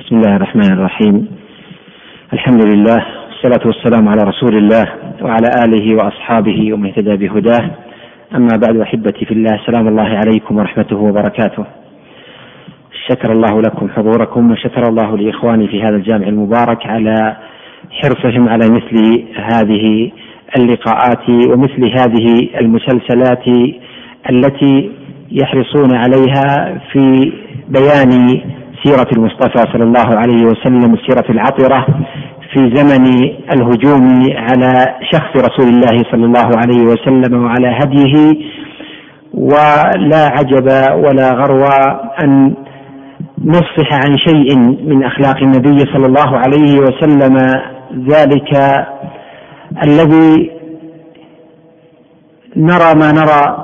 بسم الله الرحمن الرحيم. الحمد لله والصلاة والسلام على رسول الله وعلى آله وأصحابه ومن اهتدى بهداه. أما بعد، أحبتي في الله، سلام الله عليكم ورحمته وبركاته. شكر الله لكم حضوركم، وشكر الله لإخواني في هذا الجامع المبارك على حرصهم على مثل هذه اللقاءات ومثل هذه المسلسلات التي يحرصون عليها في بيان سيرة المصطفى صلى الله عليه وسلم، السيرة العطرة في زمن الهجوم على شخص رسول الله صلى الله عليه وسلم وعلى هديه. ولا عجب ولا غرو أن نصح عن شيء من أخلاق النبي صلى الله عليه وسلم، ذلك الذي نرى ما نرى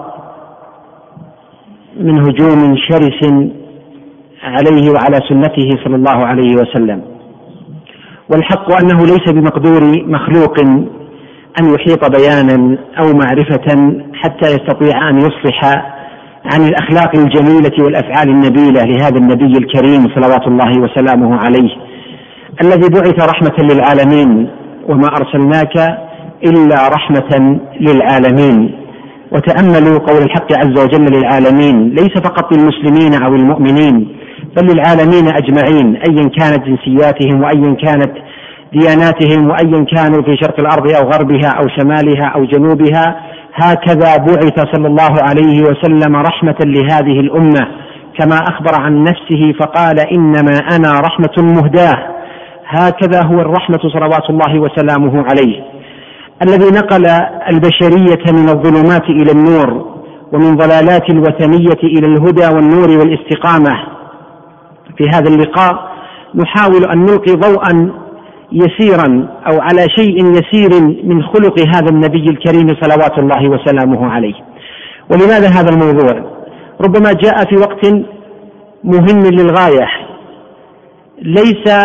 من هجوم شرس عليه وعلى سنته صلى الله عليه وسلم. والحق أنه ليس بمقدور مخلوق أن يحيط بيانا أو معرفة حتى يستطيع أن يصلح عن الأخلاق الجميلة والأفعال النبيلة لهذا النبي الكريم صلوات الله وسلامه عليه، الذي بعث رحمة للعالمين، وما أرسلناك إلا رحمة للعالمين. وتأملوا قول الحق عز وجل للعالمين، ليس فقط للمسلمين أو المؤمنين، بل للعالمين أجمعين، أيا كانت جنسياتهم وأيا كانت دياناتهم وأيا كانوا في شرق الأرض أو غربها أو شمالها أو جنوبها. هكذا بعث صلى الله عليه وسلم رحمة لهذه الأمة، كما أخبر عن نفسه فقال إنما أنا رحمة مهداة. هكذا هو الرحمة صلوات الله وسلامه عليه، الذي نقل البشرية من الظلمات إلى النور، ومن ضلالات الوثنية إلى الهدى والنور والاستقامة. في هذا اللقاء نحاول أن نلقي ضوءا يسيرا أو على شيء يسير من خلق هذا النبي الكريم صلوات الله وسلامه عليه. ولماذا هذا الموضوع؟ ربما جاء في وقت مهم للغاية، ليس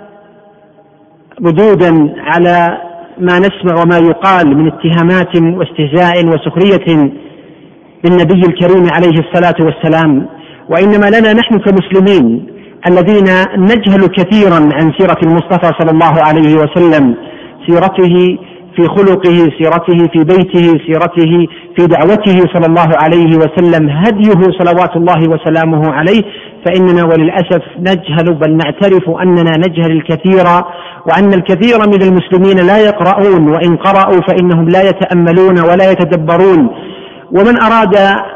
ردودا على ما نسمع وما يقال من اتهامات واستهزاء وسخرية بالنبي الكريم عليه الصلاة والسلام، وإنما لنا نحن كمسلمين الذين نجهل كثيرا عن سيرة المصطفى صلى الله عليه وسلم، سيرته في خلقه، سيرته في بيته، سيرته في دعوته صلى الله عليه وسلم، هديه صلوات الله وسلامه عليه. فإننا وللأسف نجهل، بل نعترف أننا نجهل الكثير، وأن الكثير من المسلمين لا يقرؤون، وإن قرأوا فإنهم لا يتأملون ولا يتدبرون. ومن أراد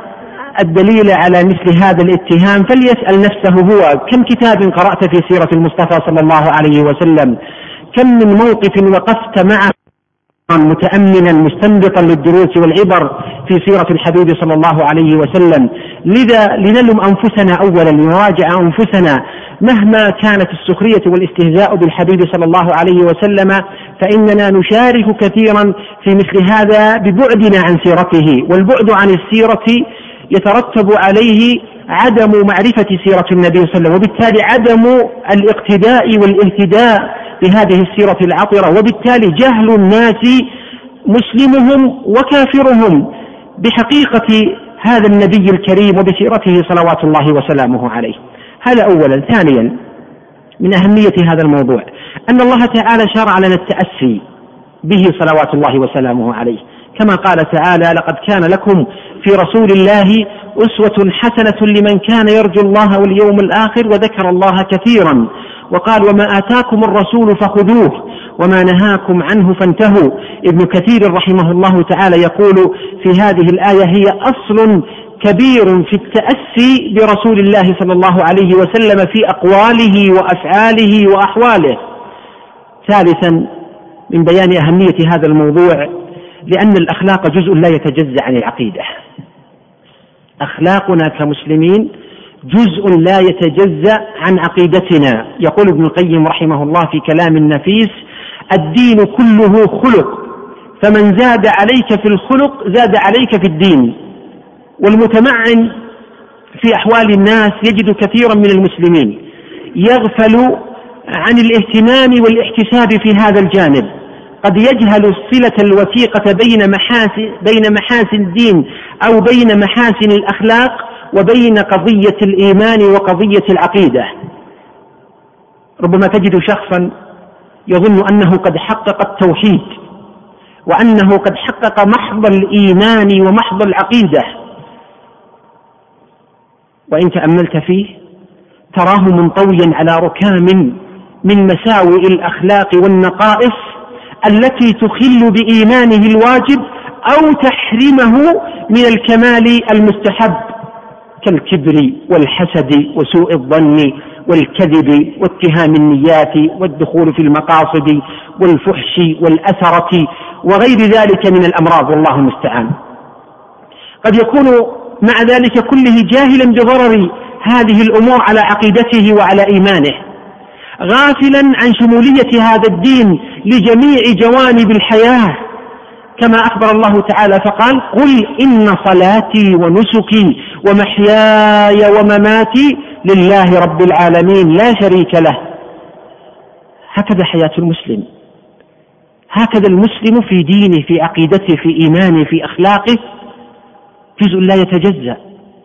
الدليل على مثل هذا الاتهام فليسأل نفسه هو، كم كتاب قرأت في سيرة المصطفى صلى الله عليه وسلم؟ كم من موقف وقفت معه متأملا مستنبطا للدروس والعبر في سيرة الحبيب صلى الله عليه وسلم؟ لذا لنلم أنفسنا أولا، لنراجع أنفسنا مهما كانت السخرية والاستهزاء بالحبيب صلى الله عليه وسلم، فإننا نشارك كثيرا في مثل هذا ببعدنا عن سيرته. والبعد عن السيرة يترتب عليه عدم معرفة سيرة النبي صلى الله عليه وسلم، وبالتالي عدم الاقتداء والاهتداء بهذه السيرة العطرة، وبالتالي جهل الناس مسلمهم وكافرهم بحقيقة هذا النبي الكريم وبسيرته صلوات الله وسلامه عليه. هذا أولا. ثانيا، من أهمية هذا الموضوع أن الله تعالى شرع لنا التأسي به صلوات الله وسلامه عليه، كما قال تعالى: لقد كان لكم في رسول الله أسوة حسنة لمن كان يرجو الله واليوم الآخر وذكر الله كثيرا. وقال: وما آتاكم الرسول فخذوه وما نهاكم عنه فانتهوا. ابن كثير رحمه الله تعالى يقول في هذه الآية: هي أصل كبير في التأسي برسول الله صلى الله عليه وسلم في أقواله وأفعاله وأحواله. ثالثا، من بيان أهمية هذا الموضوع لأن الأخلاق جزء لا يتجزأ عن العقيدة. أخلاقنا كمسلمين جزء لا يتجزأ عن عقيدتنا. يقول ابن القيم رحمه الله في كلام نفيس: الدين كله خلق، فمن زاد عليك في الخلق زاد عليك في الدين. والمتمعن في أحوال الناس يجد كثيرا من المسلمين يغفل عن الاهتمام والاحتساب في هذا الجانب، قد يجهل الصلة الوثيقة بين محاسن الدين أو بين محاسن الأخلاق وبين قضية الإيمان وقضية العقيدة. ربما تجد شخصا يظن أنه قد حقق التوحيد وأنه قد حقق محض الإيمان ومحض العقيدة، وإن تأملت فيه تراه منطويا على ركام من مساوئ الأخلاق والنقائص التي تخل بإيمانه الواجب أو تحرمه من الكمال المستحب، كالكبر والحسد وسوء الظن والكذب واتهام النيات والدخول في المقاصد والفحش والأثرة وغير ذلك من الأمراض، والله المستعان. قد يكون مع ذلك كله جاهلا بضرر هذه الأمور على عقيدته وعلى إيمانه، غافلا عن شمولية هذا الدين لجميع جوانب الحياة، كما أخبر الله تعالى فقال: قل إن صلاتي ونسكي ومحياي ومماتي لله رب العالمين لا شريك له. هكذا حياة المسلم، هكذا المسلم في دينه، في عقيدته، في إيمانه، في أخلاقه جزء لا يتجزأ،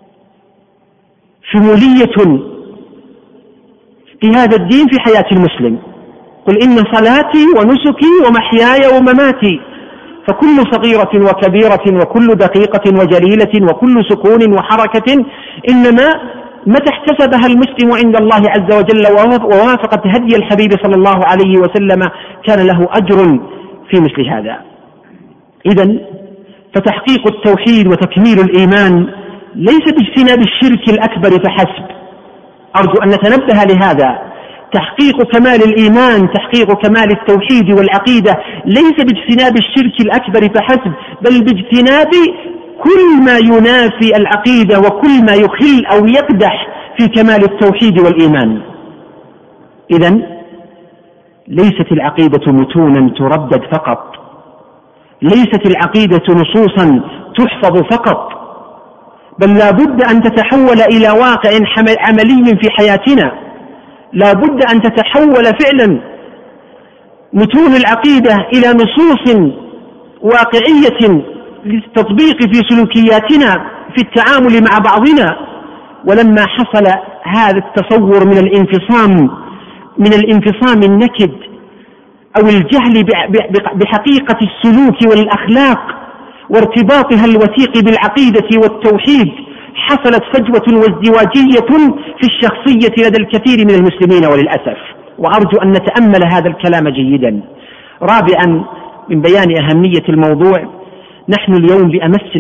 شمولية في هذا الدين في حياة المسلم. قل إن صلاتي ونسكي ومحياي ومماتي، فكل صغيرة وكبيرة وكل دقيقة وجليلة وكل سكون وحركة إنما متى احتسبها المسلم عند الله عز وجل ووافقت هدي الحبيب صلى الله عليه وسلم كان له أجر في مثل هذا. إذن فتحقيق التوحيد وتكميل الإيمان ليس باجتناب الشرك الأكبر فحسب، أرجو أن نتنبه لهذا. تحقيق كمال الإيمان، تحقيق كمال التوحيد والعقيدة ليس باجتناب الشرك الأكبر فحسب، بل باجتناب كل ما ينافي العقيدة وكل ما يخل أو يقدح في كمال التوحيد والإيمان. إذن ليست العقيدة متونا تردد فقط، ليست العقيدة نصوصا تحفظ فقط، بل لا بد أن تتحول إلى واقع عملي في حياتنا، لا بد أن تتحول فعلا متون العقيدة إلى نصوص واقعية للتطبيق في سلوكياتنا في التعامل مع بعضنا. ولما حصل هذا التصور من الانفصام النكد أو الجهل بحقيقة السلوك والأخلاق وارتباطها الوثيق بالعقيدة والتوحيد، حصلت فجوة وازدواجية في الشخصية لدى الكثير من المسلمين وللأسف، وأرجو أن نتأمل هذا الكلام جيدا. رابعا من بيان أهمية الموضوع، نحن اليوم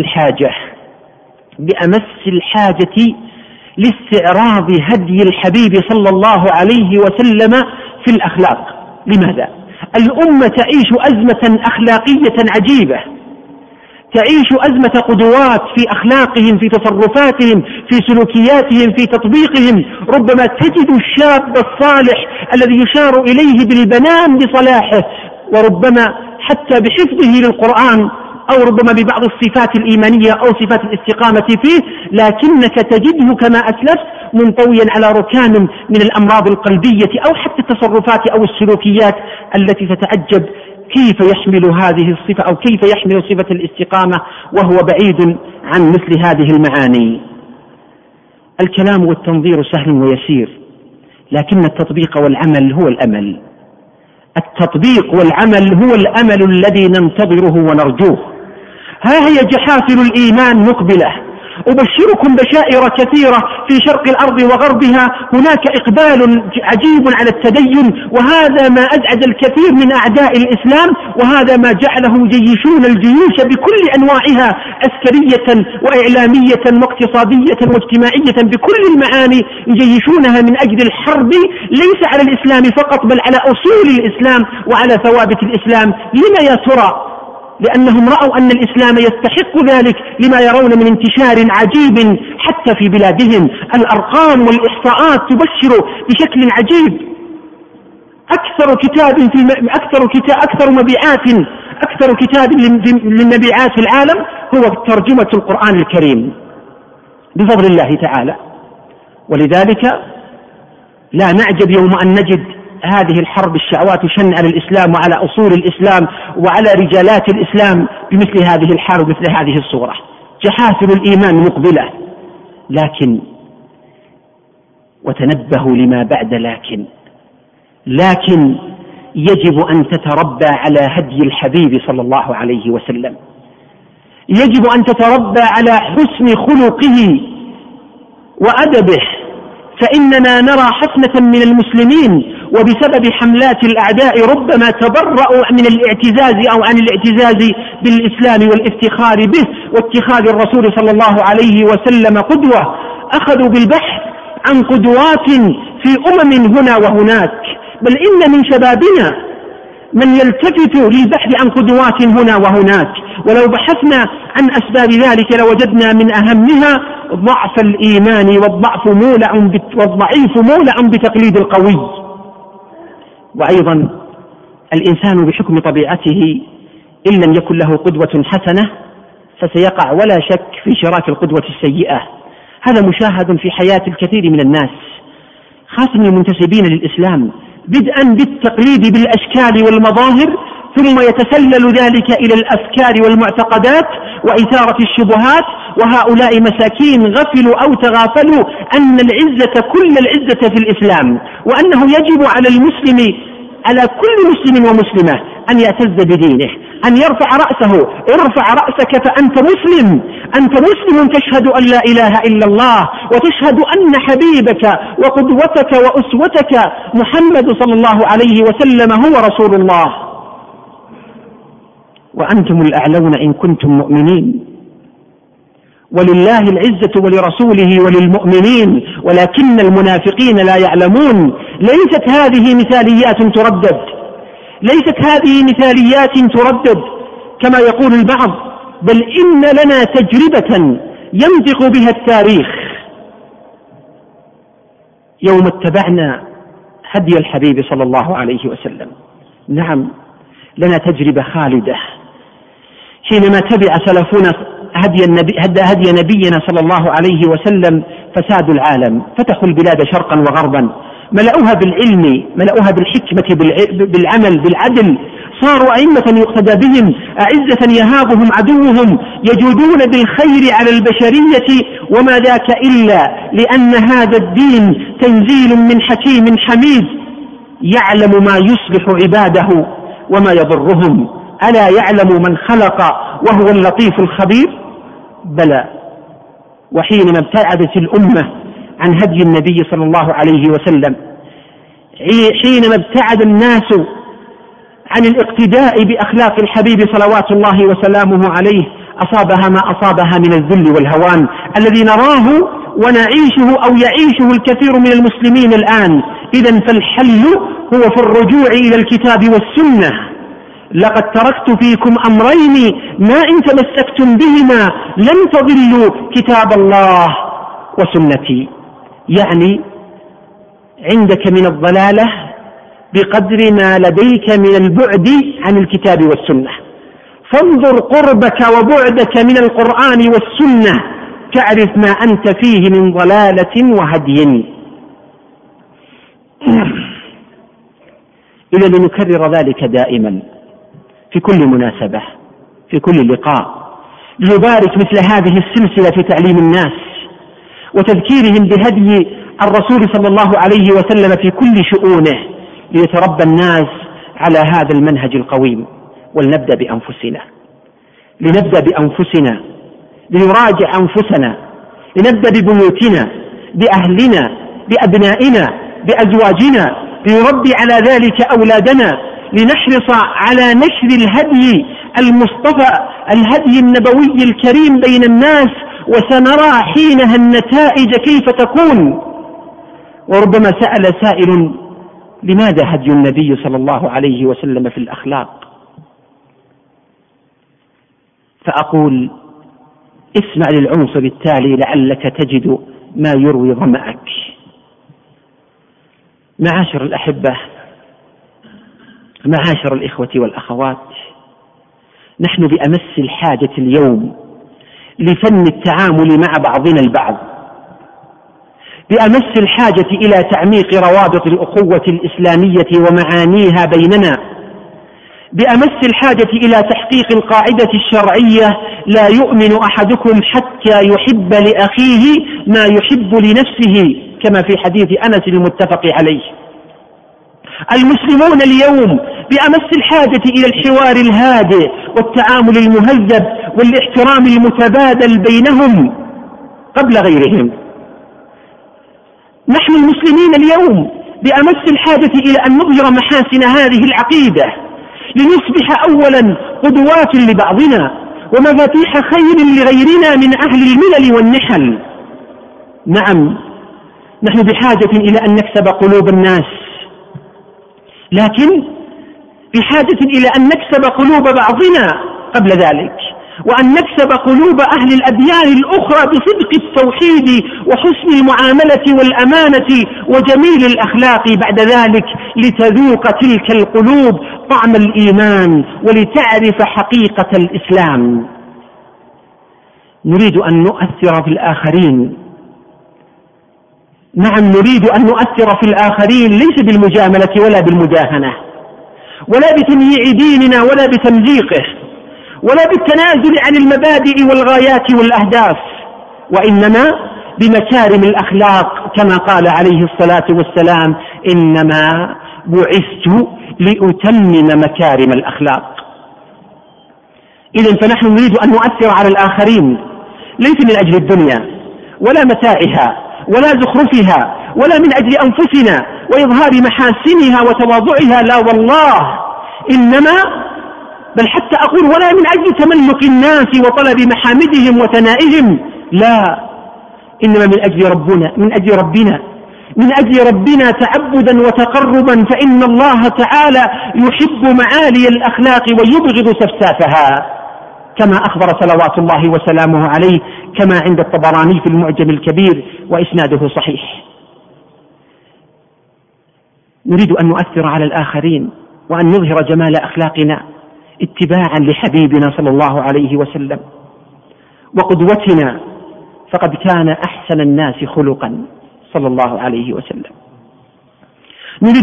بأمس الحاجة لاستعراض هدي الحبيب صلى الله عليه وسلم في الأخلاق. لماذا؟ الأمة تعيش أزمة أخلاقية عجيبة، تعيش أزمة قدوات في أخلاقهم، في تصرفاتهم، في سلوكياتهم، في تطبيقهم. ربما تجد الشاب الصالح الذي يشار إليه بالبنان بصلاحه، وربما حتى بحفظه للقرآن، أو ربما ببعض الصفات الإيمانية أو صفات الاستقامة فيه، لكنك تجده كما أسلفت منطويا على ركام من الأمراض القلبية أو حتى التصرفات أو السلوكيات التي تتعجب كيف يحمل هذه الصفة أو كيف يحمل صفة الاستقامة وهو بعيد عن مثل هذه المعاني. الكلام والتنظير سهل ويسير، لكن التطبيق والعمل هو الأمل. التطبيق والعمل هو الأمل الذي ننتظره ونرجوه. ها هي جحافل الإيمان مقبلة. أبشركم بشائر كثيرة في شرق الأرض وغربها، هناك إقبال عجيب على التدين، وهذا ما أزعج الكثير من أعداء الإسلام، وهذا ما جعلهم يجيشون الجيوش بكل أنواعها، عسكرية وإعلامية واقتصادية واجتماعية، بكل المعاني يجيشونها من أجل الحرب ليس على الإسلام فقط بل على أصول الإسلام وعلى ثوابت الإسلام. لما يا ترى؟ لأنهم رأوا أن الإسلام يستحق ذلك، لما يرون من انتشار عجيب حتى في بلادهم. الأرقام والإحصاءات تبشر بشكل عجيب. أكثر كتاب للمبيعات في العالم هو ترجمة القرآن الكريم بفضل الله تعالى. ولذلك لا نعجب يوم أن نجد هذه الحرب الشعوات شن على الإسلام وعلى أصول الإسلام وعلى رجالات الإسلام بمثل هذه الحال ومثل هذه الصورة. جحافل الإيمان مقبلة، لكن وتنبهوا لما بعد لكن يجب أن تتربى على هدي الحبيب صلى الله عليه وسلم، يجب أن تتربى على حسن خلقه وأدبه، فإننا نرى حسنة من المسلمين وبسبب حملات الأعداء ربما تبرأوا من الاعتزاز أو عن الاعتزاز بالإسلام والافتخار به واتخاذ الرسول صلى الله عليه وسلم قدوة، أخذوا بالبحث عن قدوات في هنا وهناك، بل إن من شبابنا من يلتفت للبحث عن قدوات هنا وهناك، ولو بحثنا عن أسباب ذلك لوجدنا من أهمها ضعف الإيمان والضعيف مولع بتقليد القوي. وأيضا الإنسان بحكم طبيعته إن لم يكن له قدوة حسنة فسيقع ولا شك في شراك القدوة السيئة. هذا مشاهد في حياة الكثير من الناس خاصة المنتسبين للإسلام، بدءا بالتقليد بالأشكال والمظاهر، ثم يتسلل ذلك إلى الأفكار والمعتقدات وإثارة الشبهات، وهؤلاء مساكين غفلوا أو تغافلوا أن العزة كل العزة في الإسلام، وأنه يجب على المسلم على كل مسلم ومسلمة أن يعتز بدينه، أن يرفع رأسه. ارفع رأسك فأنت مسلم، أنت مسلم تشهد أن لا إله إلا الله، وتشهد أن حبيبك وقدوتك وأسوتك محمد صلى الله عليه وسلم هو رسول الله، وأنتم الأعلون إن كنتم مؤمنين، ولله العزة ولرسوله وللمؤمنين ولكن المنافقين لا يعلمون. ليست هذه مثاليات تردد، ليست هذه مثاليات تردد كما يقول البعض، بل إن لنا تجربة ينطق بها التاريخ. يوم اتبعنا هدي الحبيب صلى الله عليه وسلم، نعم لنا تجربة خالدة حينما تبع سلفنا هدي نبينا صلى الله عليه وسلم فسادوا العالم، فتحوا البلاد شرقا وغربا، ملأوها بالعلم، ملأوها بالحكمة، بالعمل، بالعدل، صاروا أئمة يقتدى بهم، أعزة يهابهم عدوهم، يجودون بالخير على البشرية، وما ذاك إلا لأن هذا الدين تنزيل من حكيم حميد يعلم ما يصلح عباده وما يضرهم. ألا يعلم من خلق وهو اللطيف الخبير؟ بلى. وحينما ابتعدت الأمة عن هدي النبي صلى الله عليه وسلم، حينما ابتعد الناس عن الاقتداء بأخلاق الحبيب صلوات الله وسلامه عليه، أصابها ما أصابها من الذل والهوان الذي نراه ونعيشه أو يعيشه الكثير من المسلمين الآن. إذن فالحل هو في الرجوع إلى الكتاب والسنة. لقد تركت فيكم أمرين ما إن تمسكتم بهما لن تضلوا كتاب الله وسنتي، يعني عندك من الضلالة بقدر ما لديك من البعد عن الكتاب والسنة. فانظر قربك وبعدك من القرآن والسنة تعرف ما أنت فيه من ضلالة وهدي. إذا لنكرر ذلك دائما في كل مناسبة، في كل لقاء، لنبارك مثل هذه السلسلة في تعليم الناس وتذكيرهم بهدي الرسول صلى الله عليه وسلم في كل شؤونه، ليتربى الناس على هذا المنهج القويم. ولنبدأ بأنفسنا، لنبدأ بأنفسنا، لنراجع أنفسنا، لنبدأ ببيوتنا، بأهلنا، بأبنائنا، بأزواجنا، لنربي على ذلك أولادنا، لنحرص على نشر الهدي المصطفى، الهدي النبوي الكريم بين الناس، وسنرى حينها النتائج كيف تكون. وربما سأل سائل: لماذا هدي النبي صلى الله عليه وسلم في الأخلاق؟ فأقول: اسمع للعنصر التالي لعلك تجد ما يروي ظمأك. معاشر الأحبة، معاشر الإخوة والأخوات، نحن بأمس الحاجة اليوم لفن التعامل مع بعضنا البعض، بأمس الحاجة إلى تعميق روابط الأخوة الإسلامية ومعانيها بيننا، بأمس الحاجة إلى تحقيق القاعدة الشرعية: لا يؤمن أحدكم حتى يحب لأخيه ما يحب لنفسه، كما في حديث أنس المتفق عليه. المسلمون اليوم بأمس الحاجة إلى الحوار الهادئ والتعامل المهذب والاحترام المتبادل بينهم قبل غيرهم. نحن المسلمين اليوم بأمس الحاجة إلى أن نظهر محاسن هذه العقيدة لنصبح أولا قدوات لبعضنا ومفاتيح خير لغيرنا من أهل الملل والنحل. نعم، نحن بحاجة إلى أن نكسب قلوب الناس، لكن بحاجة إلى أن نكسب قلوب بعضنا قبل ذلك، وأن نكسب قلوب أهل الأديان الأخرى بصدق التوحيد وحسن المعاملة والأمانة وجميل الأخلاق بعد ذلك، لتذوق تلك القلوب طعم الإيمان ولتعرف حقيقة الإسلام. نريد أن نؤثر في الآخرين. نعم، نريد أن نؤثر في الآخرين ليس بالمجاملة ولا بالمداهنة ولا بتمييع ديننا ولا بتمزيقه ولا بالتنازل عن المبادئ والغايات والأهداف، وإنما بمكارم الأخلاق كما قال عليه الصلاة والسلام: إنما بعثت لأتمم مكارم الأخلاق. إذن فنحن نريد أن نؤثر على الآخرين ليس من أجل الدنيا ولا متاعها ولا زخرفها ولا من أجل أنفسنا وإظهار محاسنها وتواضعها، لا والله، إنما بل حتى أقول ولا من أجل تملك الناس وطلب محامدهم وثنائهم، لا، إنما من أجل ربنا، من أجل ربنا تعبدا وتقربا، فإن الله تعالى يحب معالي الأخلاق ويبغض سفسافها، كما أخبر صلوات الله وسلامه عليه كما عند الطبراني في المعجم الكبير وإسناده صحيح. نريد أن نؤثر على الآخرين وأن نظهر جمال أخلاقنا اتباعا لحبيبنا صلى الله عليه وسلم وقدوتنا، فقد كان أحسن الناس خلقا صلى الله عليه وسلم. نريد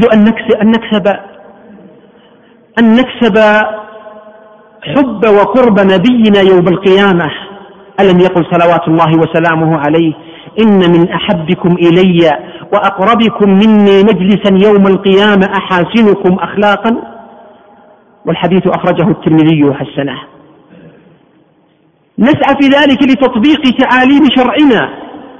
أن نكسب حب وقرب نبينا يوم القيامة. ألم يقل صلوات الله وسلامه عليه: إن من أحبكم إلي وأقربكم مني مجلسا يوم القيامة أحاسنكم أخلاقا؟ والحديث أخرجه الترمذي وحسنه. نسعى في ذلك لتطبيق تعاليم شرعنا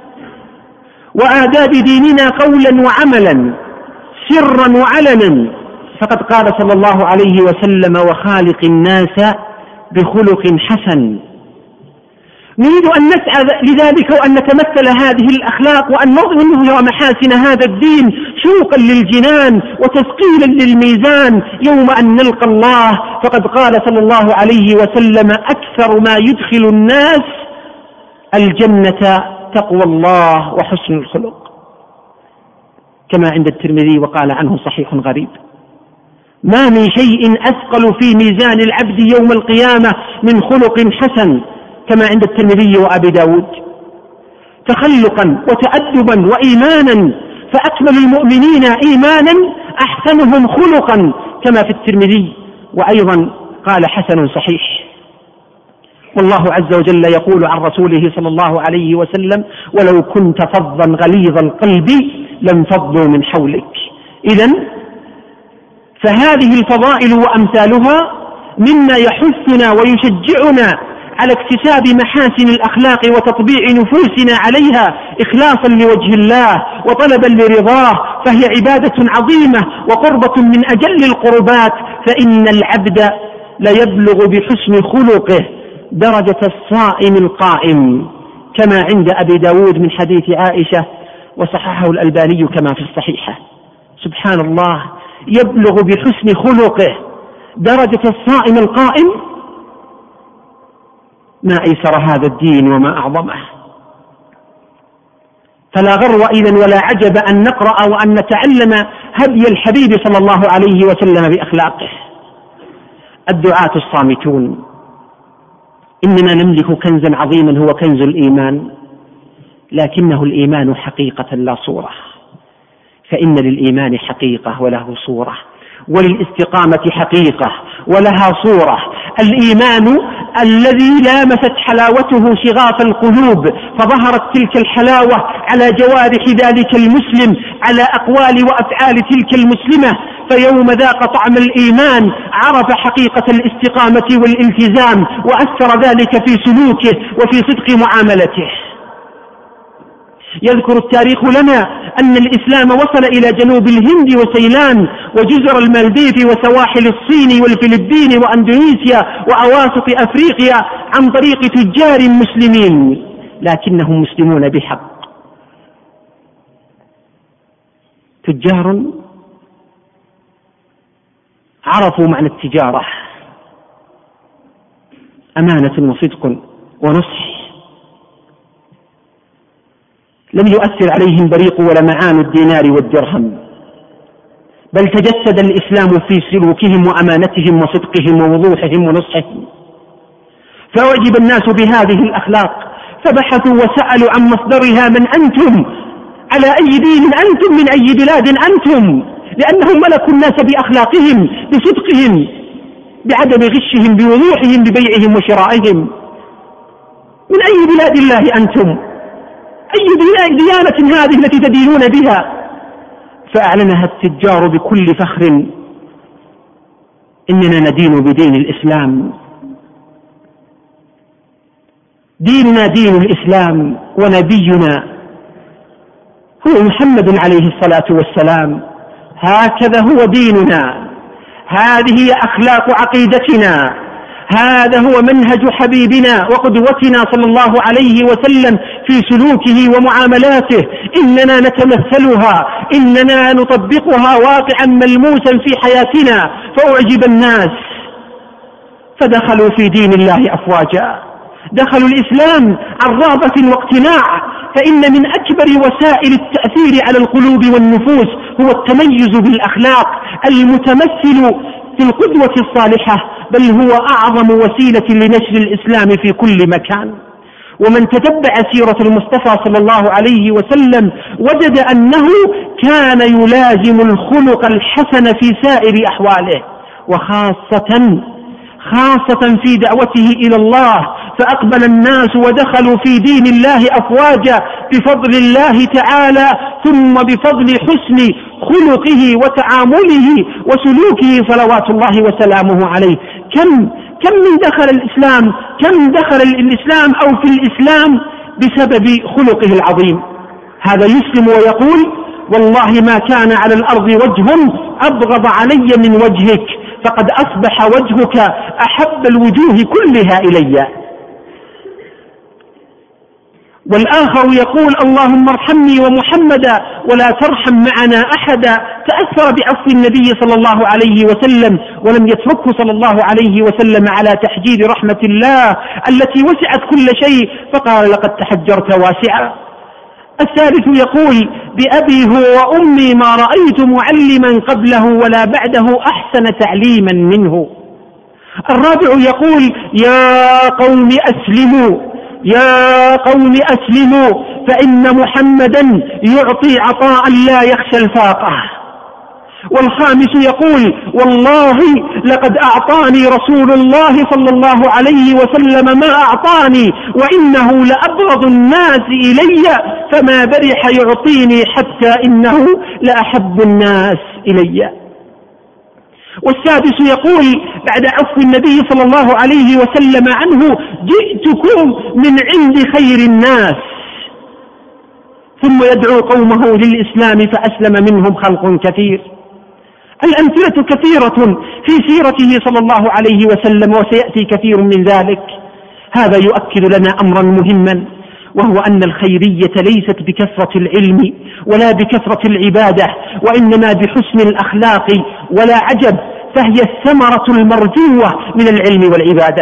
وآداب ديننا قولا وعملا، سرا وعلنا، فقد قال صلى الله عليه وسلم: وخالق الناس بخلق حسن. نريد أن نسعى لذلك وأن نتمثل هذه الأخلاق وأن نظهر محاسن هذا الدين شوقا للجنان وتثقيلا للميزان يوم أن نلقى الله، فقد قال صلى الله عليه وسلم: أكثر ما يدخل الناس الجنة تقوى الله وحسن الخلق، كما عند الترمذي وقال عنه صحيح غريب. ما من شيء أثقل في ميزان العبد يوم القيامة من خلق حسن، كما عند الترمذي وأبي داود. تخلقا وتأدبا وإيمانا، فأكمل المؤمنين إيمانا أحسنهم خلقا، كما في الترمذي، وأيضا قال حسن صحيح. والله عز وجل يقول عن رسوله صلى الله عليه وسلم: ولو كنت فظا غليظ القلب لانفضوا من حولك. إذن فهذه الفضائل وأمثالها مما يحثنا ويشجعنا على اكتساب محاسن الأخلاق وتطبيع نفوسنا عليها إخلاصا لوجه الله وطلبا لرضاه، فهي عبادة عظيمة وقربة من أجل القربات، فإن العبد ليبلغ بحسن خلقه درجة الصائم القائم، كما عند أبي داود من حديث عائشة وصححه الألباني كما في الصحيحة. سبحان الله، يبلغ بحسن خلقه درجة الصائم القائم. ما أيسر هذا الدين وما أعظمه. فلا غرو إذن ولا عجب أن نقرأ وأن نتعلم هدي الحبيب صلى الله عليه وسلم بأخلاقه. الدعاة الصامتون: إننا نملك كنزا عظيما هو كنز الإيمان، لكنه الإيمان حقيقة لا صورة، فإن للإيمان حقيقة وله صورة، وللاستقامة حقيقة ولها صورة. الإيمان الذي لامست حلاوته شغاف القلوب، فظهرت تلك الحلاوة على جوارح ذلك المسلم، على أقوال وأفعال تلك المسلمة، فيوم ذاق طعم الإيمان عرف حقيقة الاستقامة والالتزام، وأثر ذلك في سلوكه وفي صدق معاملته. يذكر التاريخ لنا أن الإسلام وصل إلى جنوب الهند وسيلان وجزر المالديف وسواحل الصين والفلبين وأندونيسيا وأواسط أفريقيا عن طريق تجار مسلمين، لكنهم مسلمون بحق، تجار عرفوا معنى التجارة، أمانة وصدق ونصح، لم يؤثر عليهم بريق ولا معان الدينار والدرهم، بل تجسد الإسلام في سلوكهم وأمانتهم وصدقهم ووضوحهم ونصحهم. فأعجب الناس بهذه الأخلاق فبحثوا وسألوا عن مصدرها: من أنتم؟ على أي دين أنتم؟ من أي بلاد أنتم؟ لأنهم ملكوا الناس بأخلاقهم، بصدقهم، بعدم غشهم، بوضوحهم، ببيعهم وشرائهم. من أي بلاد الله أنتم؟ أي ديانة هذه التي تدينون بها؟ فأعلنها التجار بكل فخر: إننا ندين بدين الإسلام، ديننا دين الإسلام، ونبينا هو محمد عليه الصلاة والسلام، هكذا هو ديننا، هذه هي أخلاق عقيدتنا، هذا هو منهج حبيبنا وقدوتنا صلى الله عليه وسلم في سلوكه ومعاملاته، إننا نتمثلها، إننا نطبقها واقعا ملموسا في حياتنا. فأعجب الناس فدخلوا في دين الله أفواجا، دخلوا الإسلام عن رغبة واقتناع، فإن من أكبر وسائل التأثير على القلوب والنفوس هو التميز بالأخلاق المتمثل في القدوة الصالحة، بل هو أعظم وسيلة لنشر الإسلام في كل مكان. ومن تتبع سيرة المصطفى صلى الله عليه وسلم وجد أنه كان يلازم الخلق الحسن في سائر أحواله، وخاصة في دعوته إلى الله، فأقبل الناس ودخلوا في دين الله أفواجا بفضل الله تعالى، ثم بفضل حسن خلقه وتعامله وسلوكه صلوات الله وسلامه عليه. كم من دخل الإسلام، كم دخل الإسلام أو في الإسلام بسبب خلقه العظيم. هذا يسلم ويقول: والله ما كان على الأرض وجه أبغض علي من وجهك، فقد أصبح وجهك أحب الوجوه كلها إلي. والآخر يقول: اللهم ارحمني ومحمدا ولا ترحم معنا أحدا. تأثر بعفو النبي صلى الله عليه وسلم، ولم يتركه صلى الله عليه وسلم على تحجير رحمة الله التي وسعت كل شيء، فقال: لقد تحجرت واسعا. الثالث يقول: بأبي هو وأمي ما رأيت معلما قبله ولا بعده أحسن تعليما منه. الرابع يقول: يا قوم أسلموا، يا قوم أسلموا، فإن محمدا يعطي عطاء لا يخشى الفاقة. والخامس يقول: والله لقد أعطاني رسول الله صلى الله عليه وسلم ما أعطاني، وإنه لأبغض الناس إلي، فما برح يعطيني حتى إنه لأحب الناس إلي. والسادس يقول بعد عفو النبي صلى الله عليه وسلم عنه: جئتكم من عند خير الناس. ثم يدعو قومه للإسلام فأسلم منهم خلق كثير. الأمثلة كثيرة في سيرته صلى الله عليه وسلم، وسيأتي كثير من ذلك. هذا يؤكد لنا أمرا مهما، وهو أن الخيرية ليست بكثرة العلم ولا بكثرة العبادة، وإنما بحسن الأخلاق، ولا عجب، فهي الثمرة المرجوة من العلم والعبادة.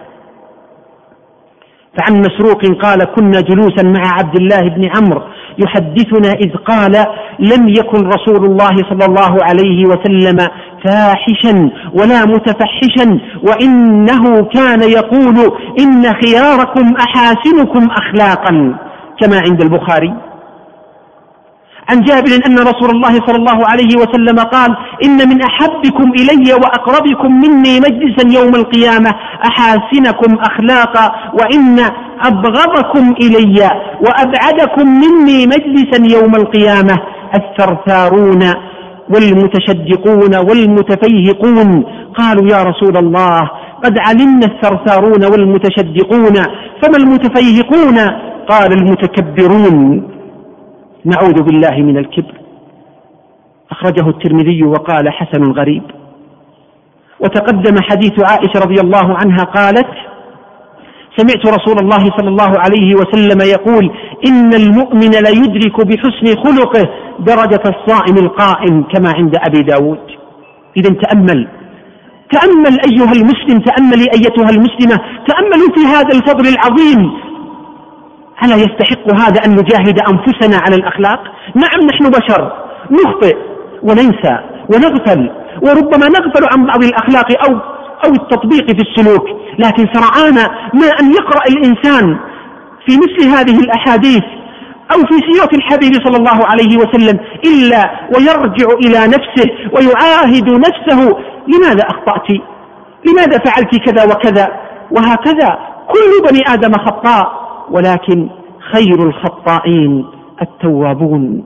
فعن مسروق قال: كنا جلوسا مع عبد الله بن عمرو يحدثنا إذ قال: لم يكن رسول الله صلى الله عليه وسلم فاحشا ولا متفحشا، وإنه كان يقول: إن خياركم أحاسنكم أخلاقا، كما عند البخاري. عن جابر أن رسول الله صلى الله عليه وسلم قال: إن من أحبكم إلي وأقربكم مني مجلسا يوم القيامة أحاسنكم أخلاقا، وإن أبغضكم إلي وأبعدكم مني مجلسا يوم القيامة الثرثارون والمتشدقون والمتفيهقون. قالوا يا رسول الله قد علمنا الثرثارون والمتشدقون، فما المتفيهقون؟ قال المتكبرون. نعوذ بالله من الكبر. أخرجه الترمذي وقال حسن غريب. وتقدم حديث عائشة رضي الله عنها قالت: سمعت رسول الله صلى الله عليه وسلم يقول: إن المؤمن ليدرك بحسن خلقه درجة الصائم القائم، كما عند أبي داود. إذن تأمل أيها المسلم، تأملي أيتها المسلمة، تأملوا في هذا الفضل العظيم. ألا يستحق هذا أن نجاهد أنفسنا على الأخلاق؟ نعم، نحن بشر نخطئ وننسى ونغفل، وربما نغفل عن بعض الأخلاق أو التطبيق في السلوك، لكن سرعان ما أن يقرأ الإنسان في مثل هذه الأحاديث أو في سيرة الحبيب صلى الله عليه وسلم إلا ويرجع إلى نفسه ويعاهد نفسه: لماذا أخطأت؟ لماذا فعلت كذا وكذا؟ وهكذا كل بني آدم خطاء، ولكن خير الخطائين التوابون.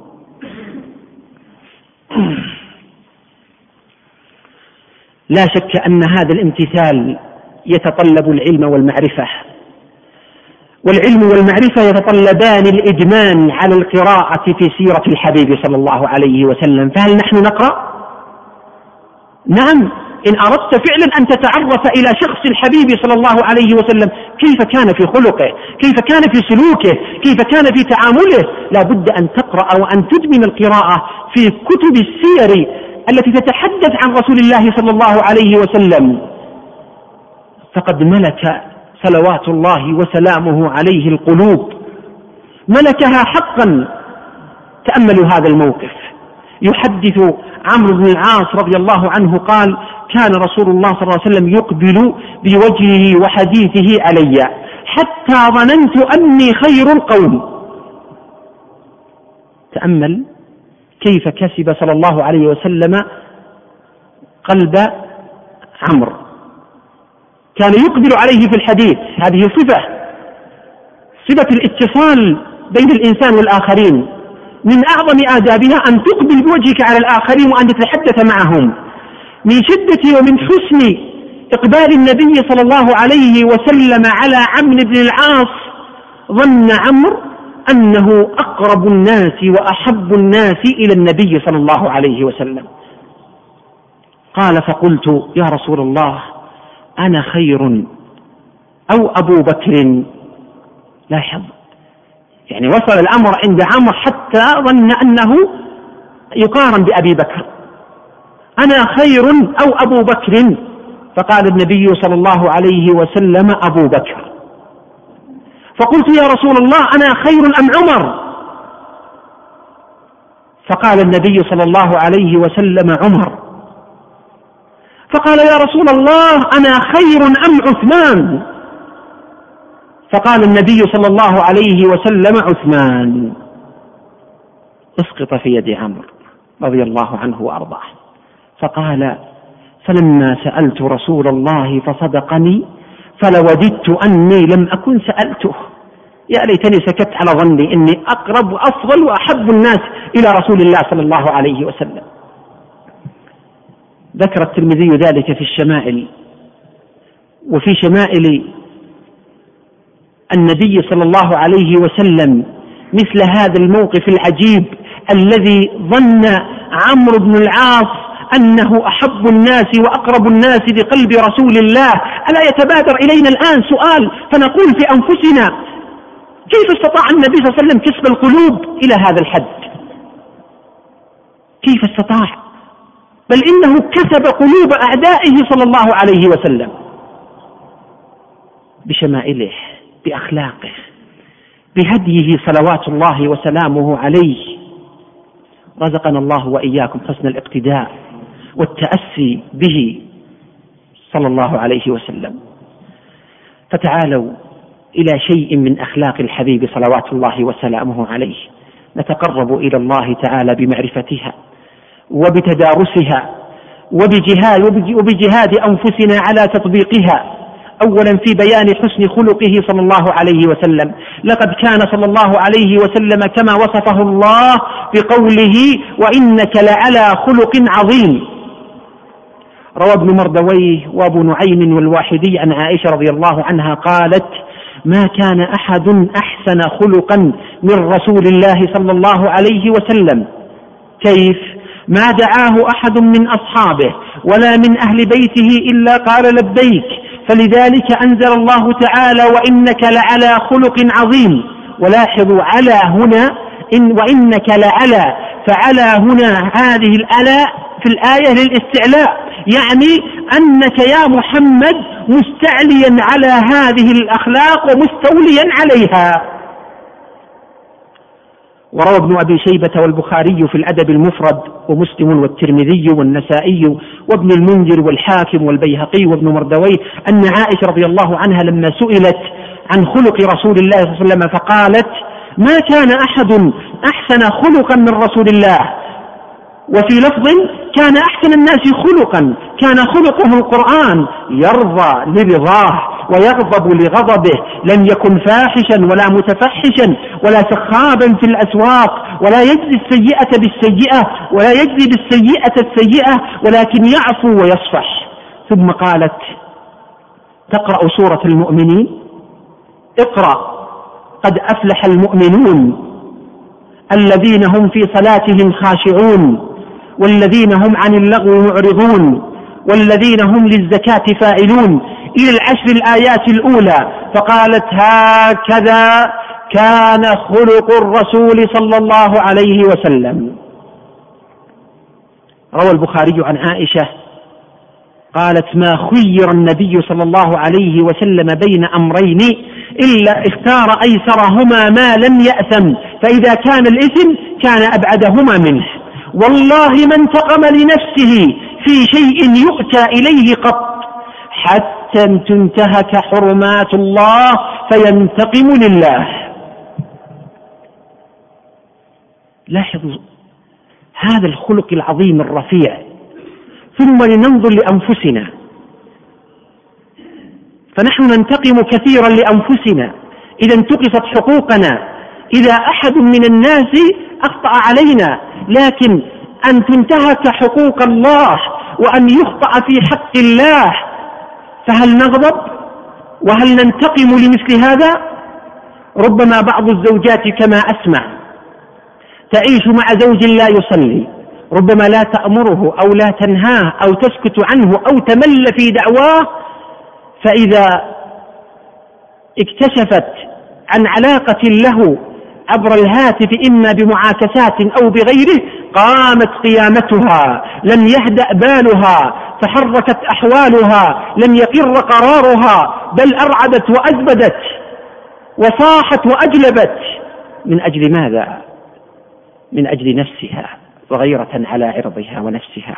لا شك أن هذا الامتثال يتطلب العلم والمعرفة، والعلم والمعرفة يتطلبان الإدمان على القراءة في سيرة الحبيب صلى الله عليه وسلم. فهل نحن نقرأ؟ نعم، إن أردت فعلا أن تتعرف إلى شخص الحبيب صلى الله عليه وسلم، كيف كان في خلقه، كيف كان في سلوكه، كيف كان في تعامله، لا بد أن تقرأ وأن تدمن القراءة في كتب السير التي تتحدث عن رسول الله صلى الله عليه وسلم. فقد ملك صلوات الله وسلامه عليه القلوب، ملكها حقا. تأملوا هذا الموقف. يحدث عمرو بن العاص رضي الله عنه قال: كان رسول الله صلى الله عليه وسلم يقبل بوجهه وحديثه علي حتى ظننت أني خير القوم. تأمل كيف كسب صلى الله عليه وسلم قلب عمرو. كان يقبل عليه في الحديث، هذه صفة الاتصال بين الإنسان والآخرين. من أعظم آدابها أن تقبل بوجهك على الآخرين وأن تتحدث معهم. من شدة ومن حسن إقبال النبي صلى الله عليه وسلم على عمرو بن العاص ظن عمرو أنه أقرب الناس وأحب الناس إلى النبي صلى الله عليه وسلم. قال: فقلت: يا رسول الله، أنا خير أو أبو بكر؟ لاحظ، يعني وصل الأمر عند عمرو حتى ظن أنه يقارن بأبي بكر. أنا خير أو أبو بكر؟ فقال النبي صلى الله عليه وسلم: أبو بكر. فقلت: يا رسول الله، أنا خير أم عمر؟ فقال النبي صلى الله عليه وسلم: عمر. فقال: يا رسول الله، أنا خير أم عثمان؟ فقال النبي صلى الله عليه وسلم: عثمان. اسقط في يد عمرو رضي الله عنه وأرضاه. فقال: فلما سألت رسول الله فصدقني فلوددت أني لم أكن سألته. يا ليتني سكت على ظني إني أقرب وأفضل وأحب الناس إلى رسول الله صلى الله عليه وسلم. ذكر الترمذي ذلك في الشمائل. وفي شمائل النبي صلى الله عليه وسلم مثل هذا الموقف العجيب الذي ظن عمرو بن العاص أنه أحب الناس وأقرب الناس بقلب رسول الله. ألا يتبادر إلينا الآن سؤال فنقول في أنفسنا: كيف استطاع النبي صلى الله عليه وسلم كسب القلوب إلى هذا الحد؟ كيف استطاع؟ بل إنه كسب قلوب أعدائه صلى الله عليه وسلم بشمائله، بأخلاقه، بهديه صلوات الله وسلامه عليه. رزقنا الله وإياكم حسن الاقتداء والتأسي به صلى الله عليه وسلم. فتعالوا إلى شيء من أخلاق الحبيب صلوات الله وسلامه عليه، نتقرب إلى الله تعالى بمعرفتها وبتدارسها وبجهاد أنفسنا على تطبيقها. أولا في بيان حسن خلقه صلى الله عليه وسلم. لقد كان صلى الله عليه وسلم كما وصفه الله بقوله: وإنك لعلى خلق عظيم. روى ابن مردويه وابو نعيم والواحدي عن عائشة رضي الله عنها قالت: ما كان أحد أحسن خلقا من رسول الله صلى الله عليه وسلم. كيف؟ ما دعاه أحد من أصحابه ولا من أهل بيته إلا قال لبيك، فلذلك أنزل الله تعالى: وإنك لعلى خلق عظيم. ولاحظوا على هنا وإنك لعلى، فعلى هنا هذه الألاء في الآية للاستعلاء، يعني أنك يا محمد مستعليا على هذه الأخلاق ومستوليا عليها. وروى ابن أبي شيبة والبخاري في الأدب المفرد ومسلم والترمذي والنسائي وابن المنذر والحاكم والبيهقي وابن مردويه أن عائشة رضي الله عنها لما سئلت عن خلق رسول الله صلى الله عليه وسلم فقالت: ما كان أحد أحسن خلقا من رسول الله. وفي لفظ: كان أحسن الناس خلقا، كان خلقه القرآن، يرضى لرضاه ويغضب لغضبه، لم يكن فاحشا ولا متفحشا ولا سخابا في الأسواق، ولا يجزي السيئة بالسيئة ولا يجزي بالسيئة السيئة، ولكن يعفو ويصفح. ثم قالت: تقرأ سورة المؤمنين؟ اقرأ: قد أفلح المؤمنون الذين هم في صلاتهم خاشعون والذين هم عن اللغو معرضون والذين هم للزكاة فاعلون، إلى العشر الآيات الأولى. فقالت: هكذا كان خلق الرسول صلى الله عليه وسلم. روى البخاري عن عائشة قالت: ما خير النبي صلى الله عليه وسلم بين أمرين إلا اختار أيسرهما ما لم يأثم، فإذا كان الإثم كان أبعدهما منه. والله ما انتقم لنفسه في شيء يؤتى إليه قط حتى تنتهك حرمات الله فينتقم لله. لاحظوا هذا الخلق العظيم الرفيع. ثم لننظر لأنفسنا، فنحن ننتقم كثيرا لأنفسنا إذا انتقصت حقوقنا، إذا أحد من الناس أخطأ علينا، لكن أن تنتهك حقوق الله وأن يخطأ في حق الله، فهل نغضب وهل ننتقم لمثل هذا؟ ربما بعض الزوجات كما أسمع تعيش مع زوج لا يصلي، ربما لا تأمره أو لا تنهاه أو تسكت عنه أو تمل في دعواه، فإذا اكتشفت عن علاقة له عبر الهاتف إما بمعاكسات أو بغيره قامت قيامتها، لم يهدأ بالها، تحركت أحوالها، لم يقر قرارها، بل أرعدت وأزبدت وصاحت وأجلبت. من أجل ماذا؟ من أجل نفسها وغيرة على عرضها ونفسها.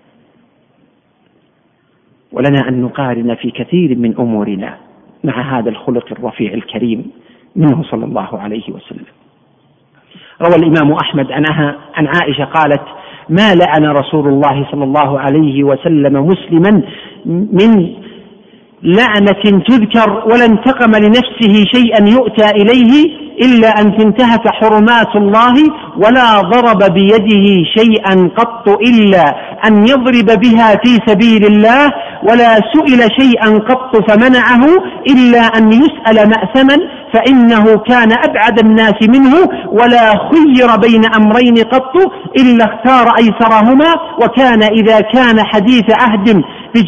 ولنا أن نقارن في كثير من أمورنا مع هذا الخلق الرفيع الكريم منه صلى الله عليه وسلم. روى الإمام أحمد عن عائشة قالت: ما لعن رسول الله صلى الله عليه وسلم مسلما من لعنة تذكر ولا انتقم لنفسه شيئا يؤتى إليه إلا أن تنتهك حرمات الله، ولا ضرب بيده شيئا قط إلا أن يضرب بها في سبيل الله، ولا سئل شيئا قط فمنعه إلا أن يسأل مأثما فإنه كان أبعد الناس منه، ولا خير بين أمرين قط إلا اختار أيسرهما، وكان إذا كان حديث عهد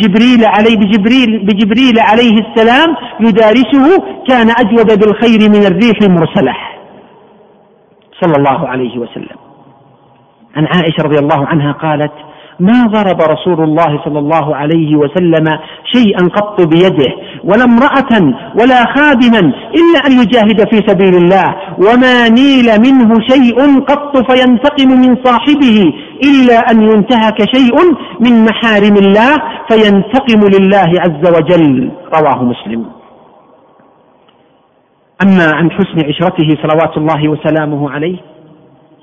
بجبريل عليه السلام يدارسه كان أجود بالخير من الريح المرسلة صلى الله عليه وسلم. عن عائشة رضي الله عنها قالت: ما ضرب رسول الله صلى الله عليه وسلم شيئا قط بيده ولا امرأة ولا خادما إلا أن يجاهد في سبيل الله، وما نيل منه شيء قط فينتقم من صاحبه إلا أن ينتهك شيء من محارم الله فينتقم لله عز وجل. رواه مسلم. أما عن حسن عشرته صلوات الله وسلامه عليه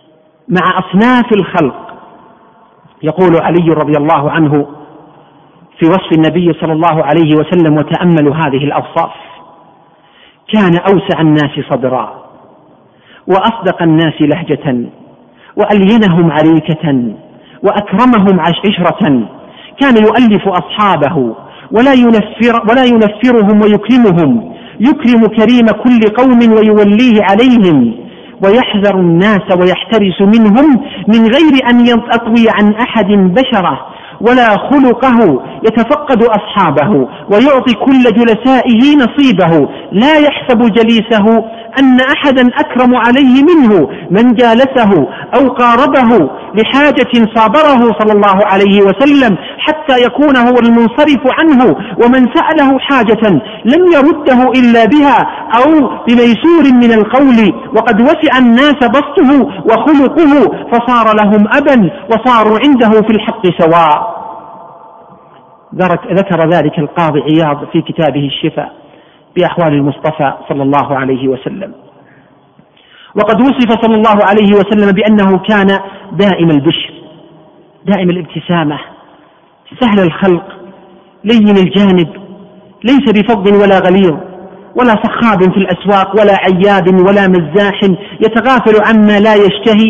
مع أصناف الخلق، يقول علي رضي الله عنه: في وصف النبي صلى الله عليه وسلم وتأملوا هذه الأوصاف: كان أوسع الناس صدرا، وأصدق الناس لهجة، وألينهم عريكة، وأكرمهم عشرة. كان يؤلف أصحابه ولا ينفرهم ويكرمهم، يكرم كريم كل قوم ويوليه عليهم، ويحذر الناس ويحترس منهم من غير أن يطوي عن أحد بشره ولا خلقه، يتفقد أصحابه ويعطي كل جلسائه نصيبه، لا يحسب جليسه أن أحدا أكرم عليه منه من جالسه أو قاربه لحاجة صابره صلى الله عليه وسلم حتى يكون هو المنصرف عنه، ومن سأله حاجة لم يرده إلا بها أو بميسور من القول، وقد وسع الناس بسطه وخلقه فصار لهم أبا وصاروا عنده في الحق سواء. ذكر ذلك القاضي عياض في كتابه الشفاء بأحوال المصطفى صلى الله عليه وسلم. وقد وصف صلى الله عليه وسلم بأنه كان دائم البشر، دائم الابتسامة، سهل الخلق، لين الجانب، ليس بفظ ولا غليظ ولا صخاب في الأسواق ولا عياب ولا مزاح يتغافل عما لا يشتهي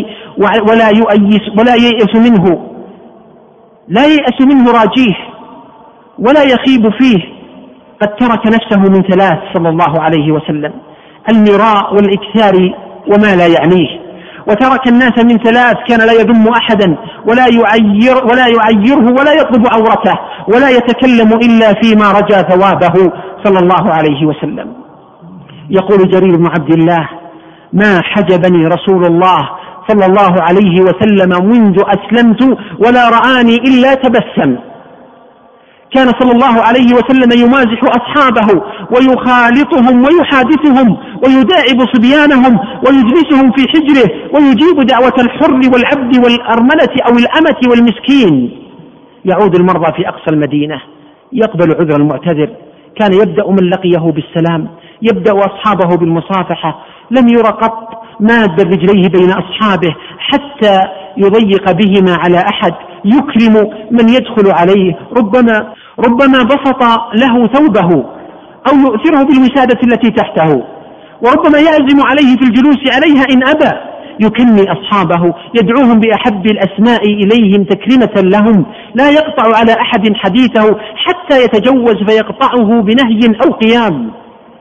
ولا ييأس منه، لا ييأس منه راجيه ولا يخيب فيه. قد ترك نفسه من ثلاث صلى الله عليه وسلم: المراء والإكثار وما لا يعنيه، وترك الناس من ثلاث: كان لا يذم أحدا ولا يعيره ولا يطلب عورته ولا يتكلم إلا فيما رجى ثوابه صلى الله عليه وسلم. يقول جرير بن عبد الله: ما حجبني رسول الله صلى الله عليه وسلم منذ أسلمت ولا رآني إلا تبسم. كان صلى الله عليه وسلم يمازح أصحابه ويخالطهم ويحادثهم ويداعب صبيانهم ويجلسهم في حجره ويجيب دعوة الحر والعبد والأرملة أو الأمة والمسكين. يعود المرضى في أقصى المدينة، يقبل عذر المعتذر، كان يبدأ من لقيه بالسلام، يبدأ أصحابه بالمصافحة، لم ير قط ماد رجليه بين أصحابه حتى يضيق بهما على أحد، يكرم من يدخل عليه، ربما بسط له ثوبه أو يؤثره بالوسادة التي تحته، وربما يعزم عليه في الجلوس عليها إن أبى، يكني أصحابه، يدعوهم بأحب الأسماء إليهم تكريمة لهم، لا يقطع على أحد حديثه حتى يتجوز فيقطعه بنهي أو قيام.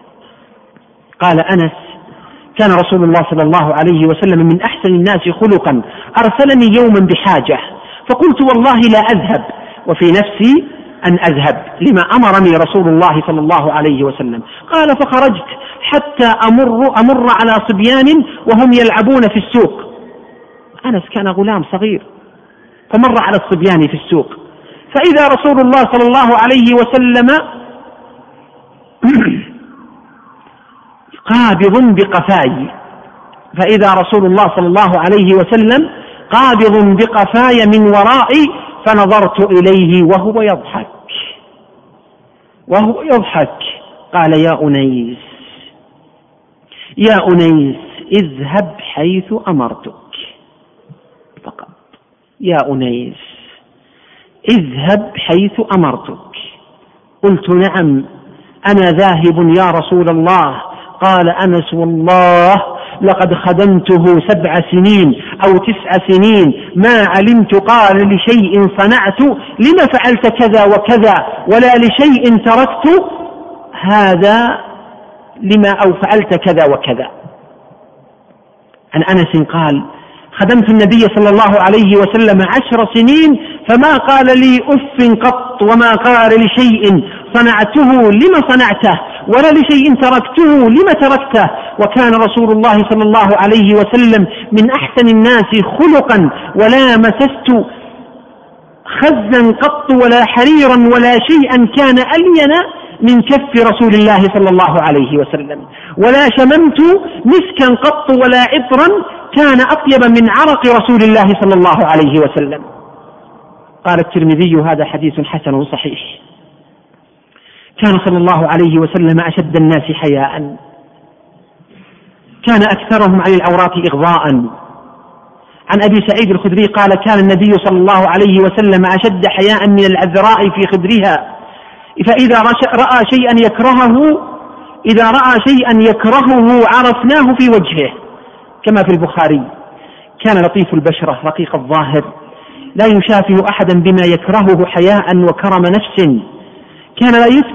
قال أنس: كان رسول الله صلى الله عليه وسلم من أحسن الناس خلقا، أرسلني يوما بحاجة فقلت والله لا أذهب، وفي نفسي أن أذهب لما أمرني رسول الله صلى الله عليه وسلم. قال: فخرجت حتى أمر على صبيان وهم يلعبون في السوق. أنس كان غلام صغير، فمر على الصبيان في السوق، فإذا رسول الله صلى الله عليه وسلم قابض بقفاي، فإذا رسول الله صلى الله عليه وسلم قابض بقفاي من ورائي، فنظرت إليه وهو يضحك قال: يا أنيس اذهب حيث أمرتك. فقط: يا أنيس اذهب حيث أمرتك. قلت: نعم أنا ذاهب يا رسول الله. قال أنس: والله لقد خدمته 7 سنين أو 9 سنين ما علمت قال لشيء صنعت لما فعلت كذا وكذا، ولا لشيء تركت هذا لما أو فعلت كذا وكذا. عن أنس قال: خدمت النبي صلى الله عليه وسلم 10 سنين فما قال لي أف قط، وما قال لشيء صنعته لما صنعته، ولا لشيء تركته لما تركته. وكان رسول الله صلى الله عليه وسلم من أحسن الناس خلقا، ولا مسست خزا قط ولا حريرا ولا شيئا كان ألين من كف رسول الله صلى الله عليه وسلم، ولا شممت مسكا قط ولا عطرا كان أطيب من عرق رسول الله صلى الله عليه وسلم. قال الترمذي: هذا حديث حسن صحيح. كان صلى الله عليه وسلم أشد الناس حياء، كان أكثرهم عن العورات إغضاء، عن أبي سعيد الخدري قال: كان النبي صلى الله عليه وسلم أشد حياء من العذراء في خدرها، فإذا رأى شيئا يكرهه عرفناه في وجهه، كما في البخاري: كان لطيف البشرة رقيق الظاهر، لا يشافه أحدا بما يكرهه حياء وكرم نفس، كان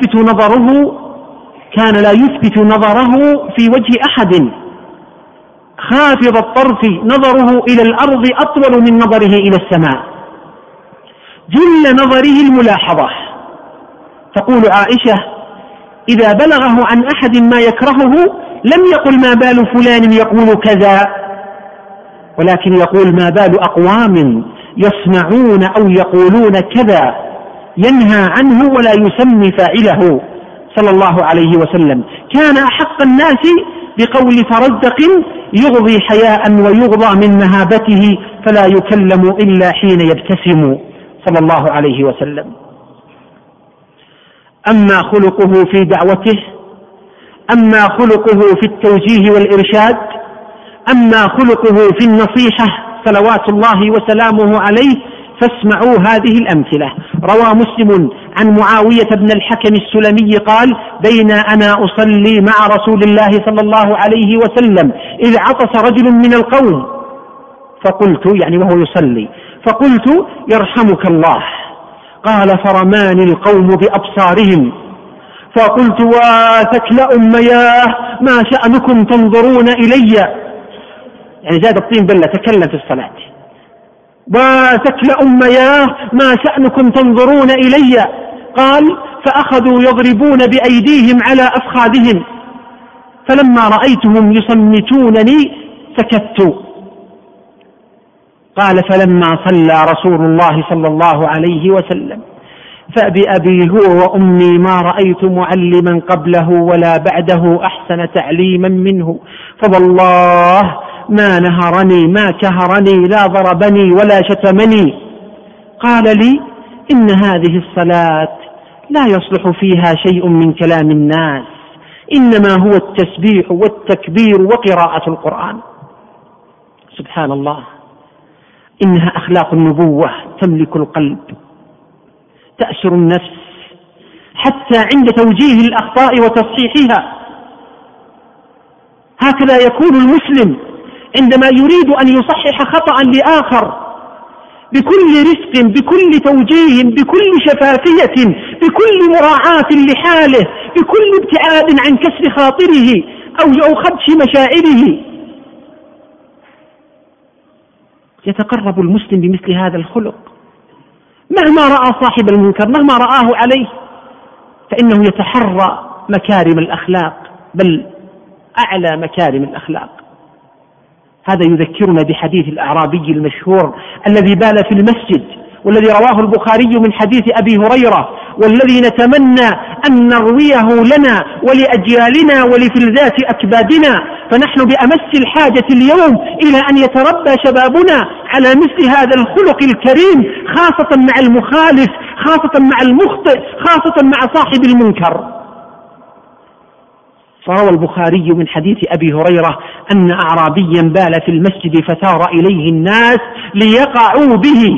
لا يثبت نظره في وجه أحد، خافض الطرف، نظره إلى الأرض أطول من نظره إلى السماء، جل نظره الملاحظة. تقول عائشة: إذا بلغه عن أحد ما يكرهه لم يقل ما بال فلان يقول كذا، ولكن يقول ما بال أقوام يصنعون أو يقولون كذا، ينهى عنه ولا يسمي فاعله صلى الله عليه وسلم. كان أحق الناس بقول فرزدق: يغضي حياء ويغضى من مهابته، فلا يكلم إلا حين يبتسم صلى الله عليه وسلم. أما خلقه في دعوته، أما خلقه في التوجيه والإرشاد، أما خلقه في النصيحة صلوات الله وسلامه عليه، فاسمعوا هذه الأمثلة. روى مسلم عن معاوية بن الحكم السلمي قال: بين أنا أصلي مع رسول الله صلى الله عليه وسلم إذ عطس رجل من القوم، فقلت، يعني وهو يصلي، فقلت: يرحمك الله. قال: فرماني القوم بأبصارهم، فقلت: واثكل أمياه ما شأنكم تنظرون إلي، يعني زاد الطين بلة، تكلم في الصلاة: واثكل أمياه ما شأنكم تنظرون إلي. قال: فأخذوا يضربون بأيديهم على أفخاذهم، فلما رأيتهم يصمتونني سكت. قال: فلما صلى رسول الله صلى الله عليه وسلم فبأبي هو وأمي ما رأيت معلما قبله ولا بعده أحسن تعليما منه، فوالله ما نهرني ما كهرني لا ضربني ولا شتمني. قال لي: إن هذه الصلاة لا يصلح فيها شيء من كلام الناس، إنما هو التسبيح والتكبير وقراءة القرآن. سبحان الله، إنها أخلاق النبوة تملك القلب، تأسر النفس حتى عند توجيه الأخطاء وتصحيحها. هكذا يكون المسلم عندما يريد أن يصحح خطأ لآخر، بكل رفق، بكل توجيه، بكل شفافية، بكل مراعاة لحاله، بكل ابتعاد عن كسر خاطره أو خدش مشاعره. يتقرب المسلم بمثل هذا الخلق مهما رأى صاحب المنكر، مهما رآه عليه، فإنه يتحرى مكارم الأخلاق، بل أعلى مكارم الأخلاق. هذا يذكرنا بحديث الأعرابي المشهور الذي بال في المسجد، والذي رواه البخاري من حديث أبي هريرة، والذي نتمنى أن نرويه لنا ولأجيالنا ولفلذات أكبادنا، فنحن بأمس الحاجة اليوم إلى أن يتربى شبابنا على مثل هذا الخلق الكريم، خاصة مع المخالف، خاصة مع المخطئ، خاصة مع صاحب المنكر. فروى البخاري من حديث أبي هريرة أن أعرابيا بال في المسجد فثار إليه الناس ليقعوا به.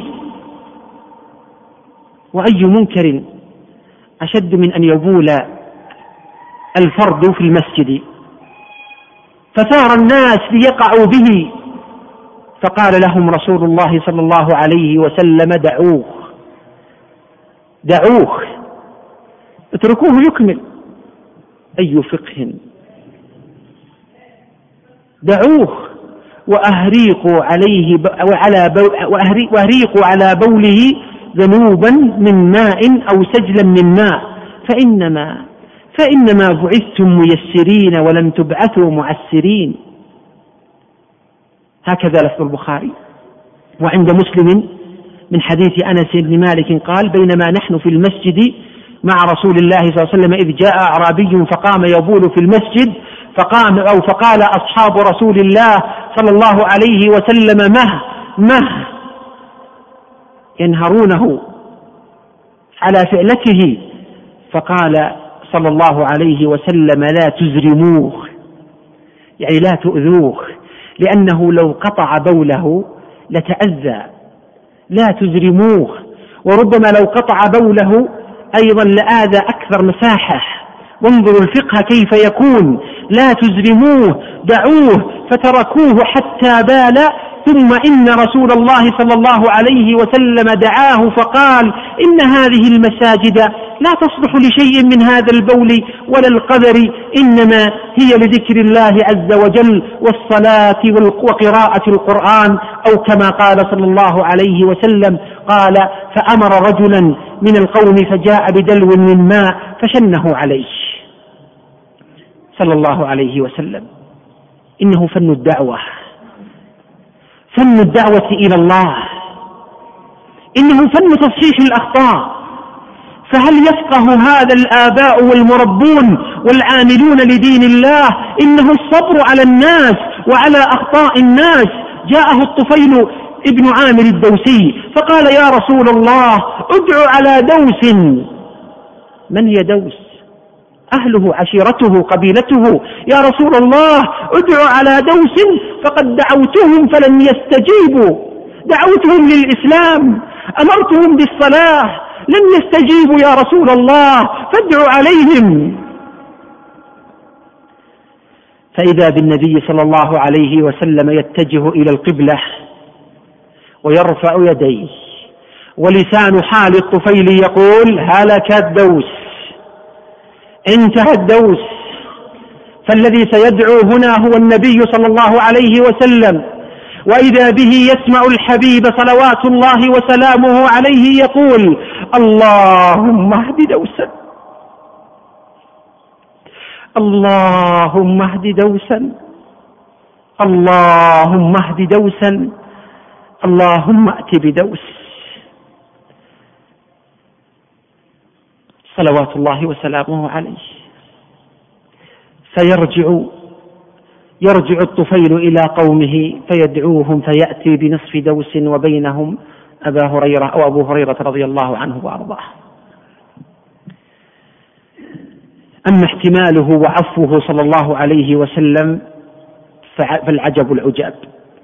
وأي منكر أشد من أن يبول الفرد في المسجد؟ فثار الناس ليقعوا به، فقال لهم رسول الله صلى الله عليه وسلم: دعوه، اتركوه يكمل. أي فقه! دعوه وأهريقوا على بوله ذنوبا من ماء أو سجلا من ماء، فإنما بعثتم ميسرين ولم تبعثوا معسرين. هكذا لفظ البخاري. وعند مسلم من حديث أنس بن مالك قال: بينما نحن في المسجد مع رسول الله صلى الله عليه وسلم إذ جاء أعرابي فقام يبول في المسجد، فقال أصحاب رسول الله صلى الله عليه وسلم: مه ينهرونه على فعلته، فقال صلى الله عليه وسلم: لا تزرموه، يعني لا تؤذوه، لأنه لو قطع بوله لتأذى، لا تزرموه، وربما لو قطع بوله أيضا لآذى أكثر مساحة. وانظروا الفقه كيف يكون، لا تزرموه، دعوه، فتركوه حتى بال. ثم إن رسول الله صلى الله عليه وسلم دعاه فقال: إن هذه المساجد لا تصلح لشيء من هذا البول ولا القذر، إنما هي لذكر الله عز وجل والصلاة وقراءة القرآن، أو كما قال صلى الله عليه وسلم، قال: فأمر رجلا من القوم فجاء بدلو من ماء فشنه عليه صلى الله عليه وسلم. إنه فن الدعوة، فن الدعوة إلى الله، إنه فن تصحيح الأخطاء. فهل يفقه هذا الآباء والمربون والعاملون لدين الله إنه الصبر على الناس وعلى أخطاء الناس؟ جاءه الطفيل ابن عامر الدوسي فقال: يا رسول الله ادعو على دوس. من هي دوس؟ أهله، عشيرته، قبيلته. يا رسول الله ادعو على دوس فقد دعوتهم فلم يستجيبوا، دعوتهم للإسلام، أمرتهم بالصلاة، لم يستجيبوا يا رسول الله، فادعوا عليهم. فإذا بالنبي صلى الله عليه وسلم يتجه إلى القبلة ويرفع يديه، ولسان حال الطفيل يقول: هلك الدوس، انتهى الدوس. فالذي سيدعو هنا هو النبي صلى الله عليه وسلم، وإذا به يسمع الحبيب صلوات الله وسلامه عليه يقول: اللهم اهد دوسا، اللهم اهد دوسا، اللهم اهد دوسا، اللهم ائت بدوس. صلوات الله وسلامه عليه. يرجع الطفيل إلى قومه فيدعوهم فيأتي بنصف دوس وبينهم أبو هريرة رضي الله عنه وأرضاه. أما احتماله وعفوه صلى الله عليه وسلم فالعجب العجاب،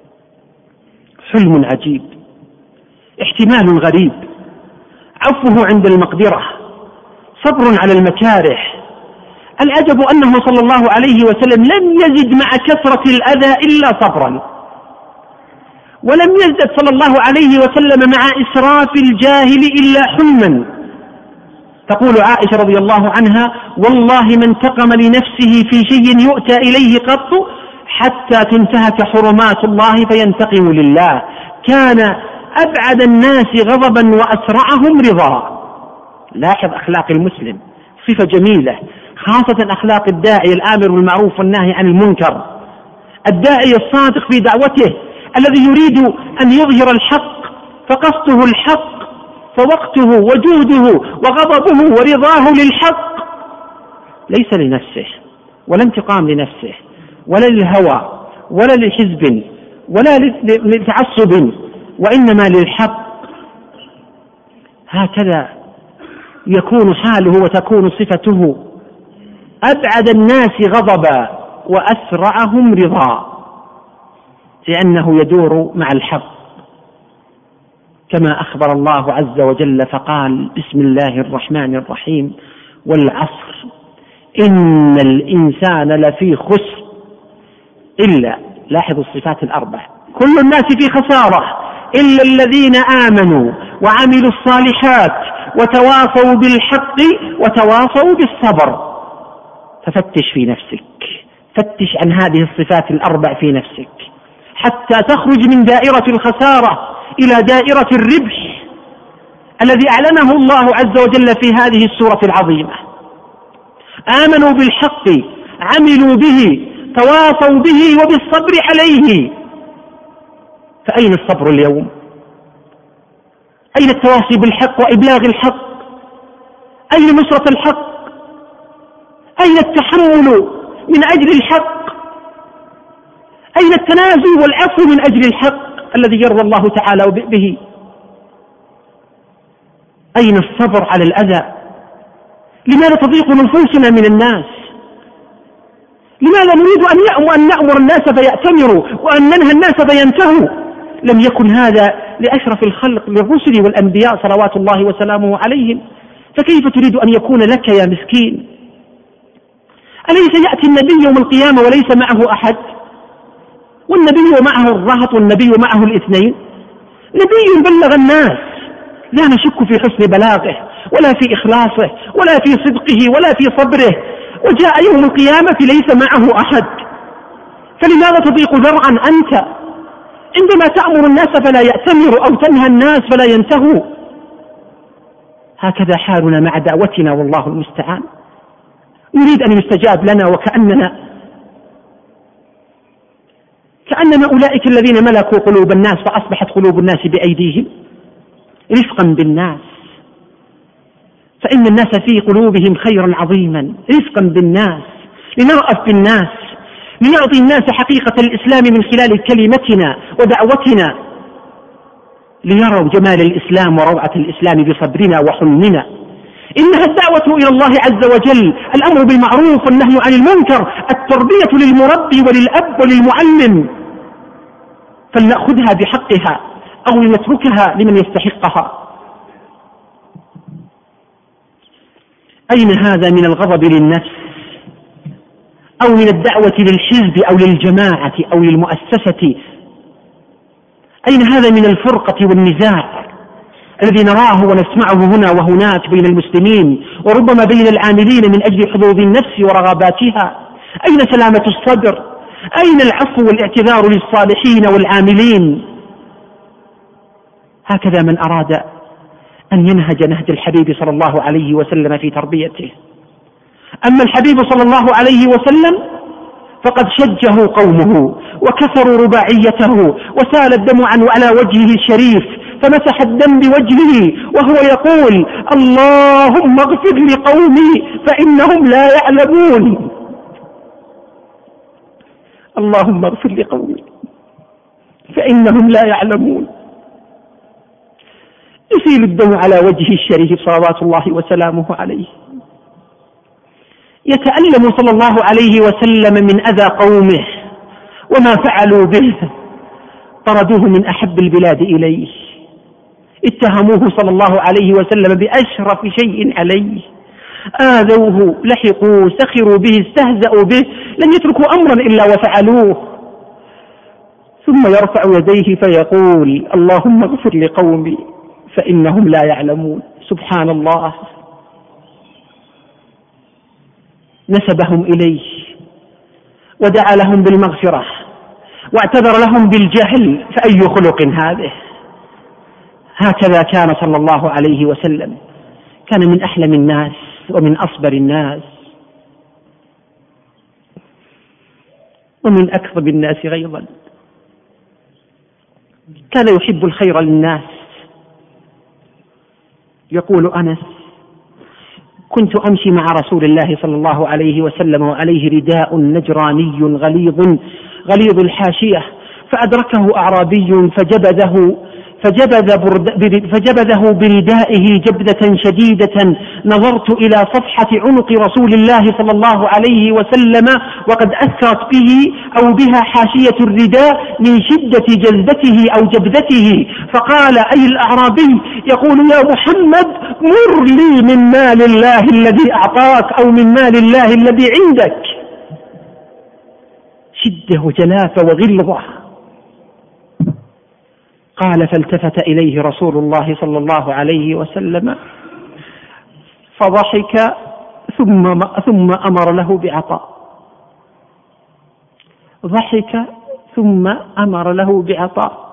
حلم عجيب، احتمال غريب، عفوه عند المقدرة، صبر على المكاره. العجب أنه صلى الله عليه وسلم لم يزد مع كثرة الأذى إلا صبرا، ولم يزد صلى الله عليه وسلم مع إسراف الجاهل إلا حلما. تقول عائشة رضي الله عنها: والله ما انتقم لنفسه في شيء يؤتى إليه قط حتى تنتهك حرمات الله فينتقم لله. كان أبعد الناس غضبا وأسرعهم رضا. لاحظ أخلاق المسلم، صفة جميلة، خاصة أخلاق الداعي الآمر بالمعروف والنهي عن المنكر، الداعي الصادق في دعوته الذي يريد أن يظهر الحق، فقصده الحق، فوقته وجهده وغضبه ورضاه للحق، ليس لنفسه ولا انتقام لنفسه ولا للهوى ولا لحزب ولا لتعصب، وإنما للحق. هكذا يكون حاله وتكون صفته: أبعد الناس غضبا وأسرعهم رضا، لأنه يدور مع الحق، كما أخبر الله عز وجل فقال: بسم الله الرحمن الرحيم: والعصر إن الإنسان لفي خسر إلا، لاحظوا الصفات الأربع، كل الناس في خسارة إلا الذين آمنوا وعملوا الصالحات وتواصوا بالحق وتواصوا بالصبر. ففتش في نفسك، فتش عن هذه الصفات الأربع في نفسك حتى تخرج من دائرة الخسارة إلى دائرة الربح الذي أعلنه الله عز وجل في هذه السورة العظيمة. آمنوا بالحق، عملوا به، تواصوا به وبالصبر عليه. فأين الصبر اليوم؟ أين التواصي بالحق وإبلاغ الحق؟ أين نصرة الحق؟ أين التحمل من أجل الحق؟ أين التنازل والعفو من أجل الحق الذي يرضى الله تعالى به؟ أين الصبر على الأذى؟ لماذا تضيق نفوسنا من الناس؟ لماذا نريد أن نأمر الناس فيأتمروا وأن ننهى الناس فينتهوا؟ لم يكن هذا لأشرف الخلق للرسل والأنبياء صلوات الله وسلامه عليهم، فكيف تريد أن يكون لك يا مسكين؟ أليس يأتي النبي يوم القيامة وليس معه أحد؟ والنبي معه الرهط والنبي معه الاثنين، نبي بلغ الناس لا نشك في حسن بلاغه ولا في إخلاصه ولا في صدقه ولا في صبره، وجاء يوم القيامة ليس معه أحد. فلماذا تضيق ذرعا أنت عندما تأمر الناس فلا يأتمروا أو تنهى الناس فلا ينتهوا؟ هكذا حالنا مع دعوتنا والله المستعان. نريد أن يستجاب لنا وكأننا أولئك الذين ملكوا قلوب الناس فأصبحت قلوب الناس بأيديهم. رفقا بالناس، فإن الناس في قلوبهم خيرا عظيما. رفقا بالناس، لنرأف بالناس، لنعطي الناس حقيقة الإسلام من خلال كلمتنا ودعوتنا، ليروا جمال الإسلام وروعة الإسلام بصبرنا وحلمنا. إنها الدعوة إلى الله عز وجل، الأمر بالمعروف والنهي عن المنكر، التربية للمربي وللأب وللمعلم، فلنأخذها بحقها أو لنتركها لمن يستحقها. أين هذا من الغضب للنفس أو من الدعوة للحزب أو للجماعة أو للمؤسسة؟ أين هذا من الفرقة والنزاع الذي نراه ونسمعه هنا وهناك بين المسلمين وربما بين العاملين من أجل حظوظ النفس ورغباتها؟ أين سلامة الصدر؟ أين العفو والاعتذار للصالحين والعاملين؟ هكذا من أراد أن ينهج نهج الحبيب صلى الله عليه وسلم في تربيته. أما الحبيب صلى الله عليه وسلم فقد شجه قومه وكسروا رباعيته وسال الدم على وجهه الشريف، فمسح الدم بوجهه وهو يقول: اللهم اغفر لقومي فإنهم لا يعلمون. اللهم اغفر لقومي فإنهم لا يعلمون. يسيل الدم على وجهه الشريف صلوات الله وسلامه عليه، يتألم صلى الله عليه وسلم من أذى قومه وما فعلوا به. طردوه من أحب البلاد إليه، اتهموه صلى الله عليه وسلم بأشرف شيء عليه، آذوه، لحقوه، سخروا به، استهزأوا به، لم يتركوا أمرا إلا وفعلوه. ثم يرفع يديه فيقول: اللهم اغفر لقومي فإنهم لا يعلمون. سبحان الله، نسبهم إليه ودعا لهم بالمغفرة واعتذر لهم بالجهل، فأي خلق هذه؟ هكذا كان صلى الله عليه وسلم، كان من أحلم الناس ومن أصبر الناس ومن أكظم الناس غيظا. كان يحب الخير للناس. يقول أنس: كنت أمشي مع رسول الله صلى الله عليه وسلم وعليه رداء نجراني غليظ الحاشية، فأدركه أعرابي فجبذه بردائه جبذة شديدة. نظرت إلى صفحة عنق رسول الله صلى الله عليه وسلم وقد أثرت به أو بها حاشية الرداء من شدة جلدته أو جبذته، فقال: أي الأعرابي؟ يقول: يا محمد، مر لي من مال الله الذي أعطاك أو من مال الله الذي عندك. شدة وجلافة وغلظة. قال: فالتفت إليه رسول الله صلى الله عليه وسلم فضحك ثم أمر له بعطاء. ضحك ثم أمر له بعطاء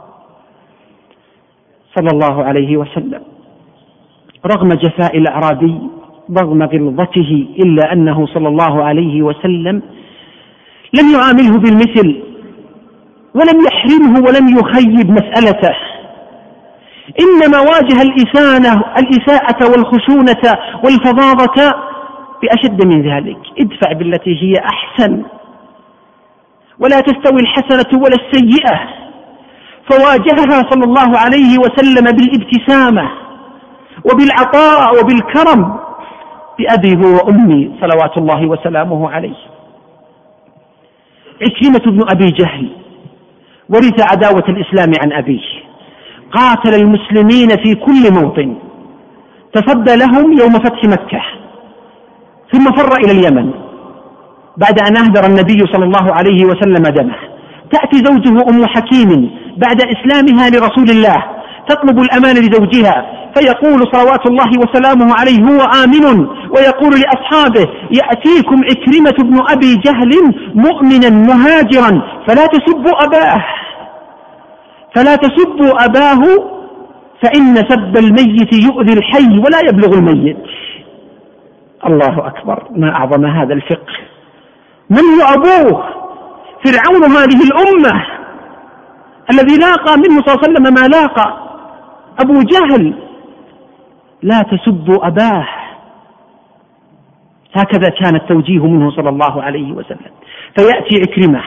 صلى الله عليه وسلم، رغم جفاء الأعرابي، رغم غلظته، إلا أنه صلى الله عليه وسلم لم يعامله بالمثل ولم يحرمه ولم يخيب مسألته، إنما واجه الإساءة والخشونة والفظاظة بأشد من ذلك. ادفع بالتي هي أحسن ولا تستوي الحسنة ولا السيئة. فواجهها صلى الله عليه وسلم بالابتسامة وبالعطاء وبالكرم بأبي وأمي صلوات الله وسلامه عليه. عكرمة بن أبي جهل ورث عداوة الإسلام عن أبيه، قاتل المسلمين في كل موطن، تصدى لهم يوم فتح مكة، ثم فر إلى اليمن بعد أن أهدر النبي صلى الله عليه وسلم دمه. تأتي زوجه أم حكيم بعد إسلامها لرسول الله تطلب الأمان لزوجها، فيقول صلوات الله وسلامه عليه هو آمن، ويقول لأصحابه يأتيكم عكرمة بن أبي جهل مؤمنا مهاجرا فلا تسبوا أباه فإن سب الميت يؤذي الحي ولا يبلغ الميت. الله أكبر، ما أعظم هذا الفقه. من هو أبوه؟ فرعون هذه الأمة الذي لاقى منه صلى الله عليه وسلم ما لاقى، أبو جهل. لا تسبوا أباه. هكذا كان التوجيه منه صلى الله عليه وسلم. فيأتي عكرمة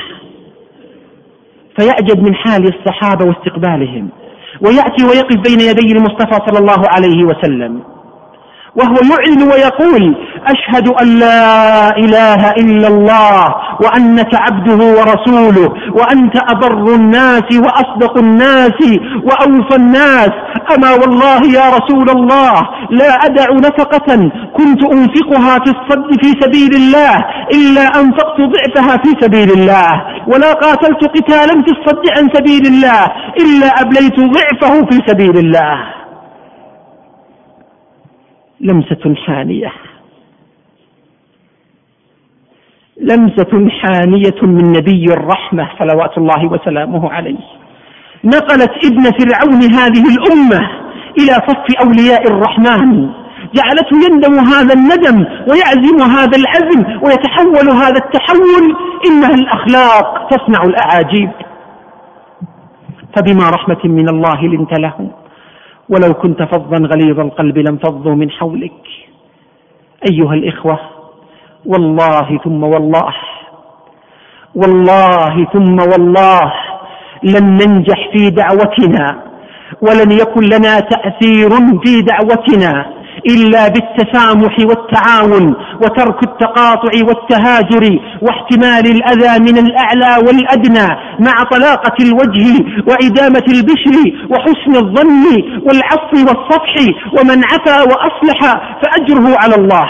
فيعجب من حال الصحابة واستقبالهم، ويأتي ويقف بين يدي المصطفى صلى الله عليه وسلم وهو يعلن ويقول أشهد أن لا إله إلا الله وأنك عبده ورسوله وأنت أبر الناس وأصدق الناس وأوفى الناس. أما والله يا رسول الله لا أدع نفقة كنت أنفقها في سبيل الله إلا أنفقت ضعفها في سبيل الله، ولا قاتلت قتالا في الصد عن سبيل الله إلا أبليت ضعفه في سبيل الله. لمسة حانية من نبي الرحمة صلوات الله وسلامه عليه، نقلت ابن فرعون هذه الأمة إلى صف أولياء الرحمن، جعلته يندم هذا الندم ويعزم هذا العزم ويتحول هذا التحول. إنها الأخلاق تصنع الأعاجيب. فبما رحمة من الله لنت لهم ولو كنت فظا غليظ القلب لانفضوا من حولك. أيها الإخوة، والله ثم والله لن ننجح في دعوتنا ولن يكن لنا تأثير في دعوتنا إلا بالتسامح والتعاون وترك التقاطع والتهاجر واحتمال الأذى من الأعلى والأدنى مع طلاقة الوجه وعدامة البشر وحسن الظن والعفو والصفح، ومن عفا وأصلح فأجره على الله.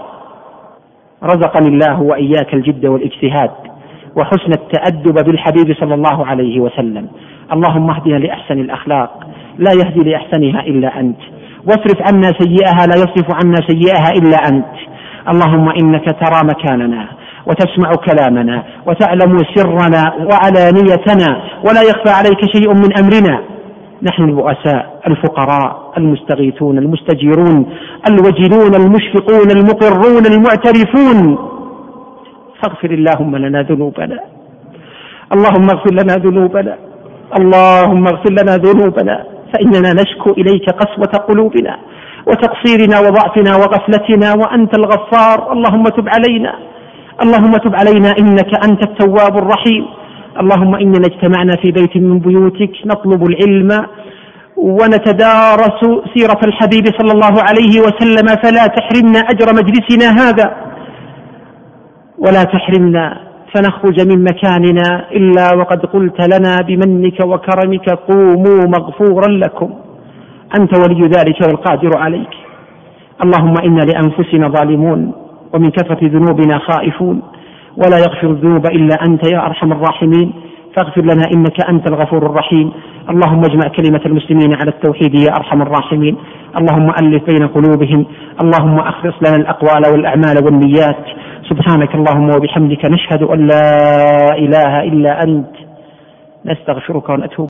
رزقني الله وإياك الجد والاجتهاد وحسن التأدب بالحبيب صلى الله عليه وسلم. اللهم اهدنا لأحسن الأخلاق لا يهدي لأحسنها إلا أنت، واصرف عنا سيئها لا يصرف عنا سيئها إلا أنت. اللهم إنك ترى مكاننا وتسمع كلامنا وتعلم سرنا وعلانيتنا ولا يخفى عليك شيء من أمرنا. نحن البؤساء الفقراء المستغيثون المستجيرون الوجلون المشفقون المقرون المعترفون، فاغفر اللهم لنا ذنوبنا. اللهم اغفر لنا ذنوبنا، اللهم اغفر لنا ذنوبنا، فإننا نشكو إليك قسوة قلوبنا وتقصيرنا وضعفنا وغفلتنا وأنت الغفار. اللهم تب علينا، اللهم تب علينا إنك أنت التواب الرحيم. اللهم إننا اجتمعنا في بيت من بيوتك نطلب العلم ونتدارس سيرة الحبيب صلى الله عليه وسلم، فلا تحرمنا أجر مجلسنا هذا ولا تحرمنا فنخرج من مكاننا إلا وقد قلت لنا بمنك وكرمك قوموا مغفورا لكم. أنت ولي ذلك والقادر عليك. اللهم إنا لأنفسنا ظالمون ومن كثرة ذنوبنا خائفون ولا يغفر الذنوب إلا أنت يا أرحم الراحمين، فاغفر لنا إنك أنت الغفور الرحيم. اللهم اجمع كلمة المسلمين على التوحيد يا أرحم الراحمين. اللهم ألف بين قلوبهم. اللهم أخلص لنا الأقوال والأعمال والنيات. سبحانك اللهم وبحمدك نشهد أن لا إله إلا أنت، نستغفرك ونتوب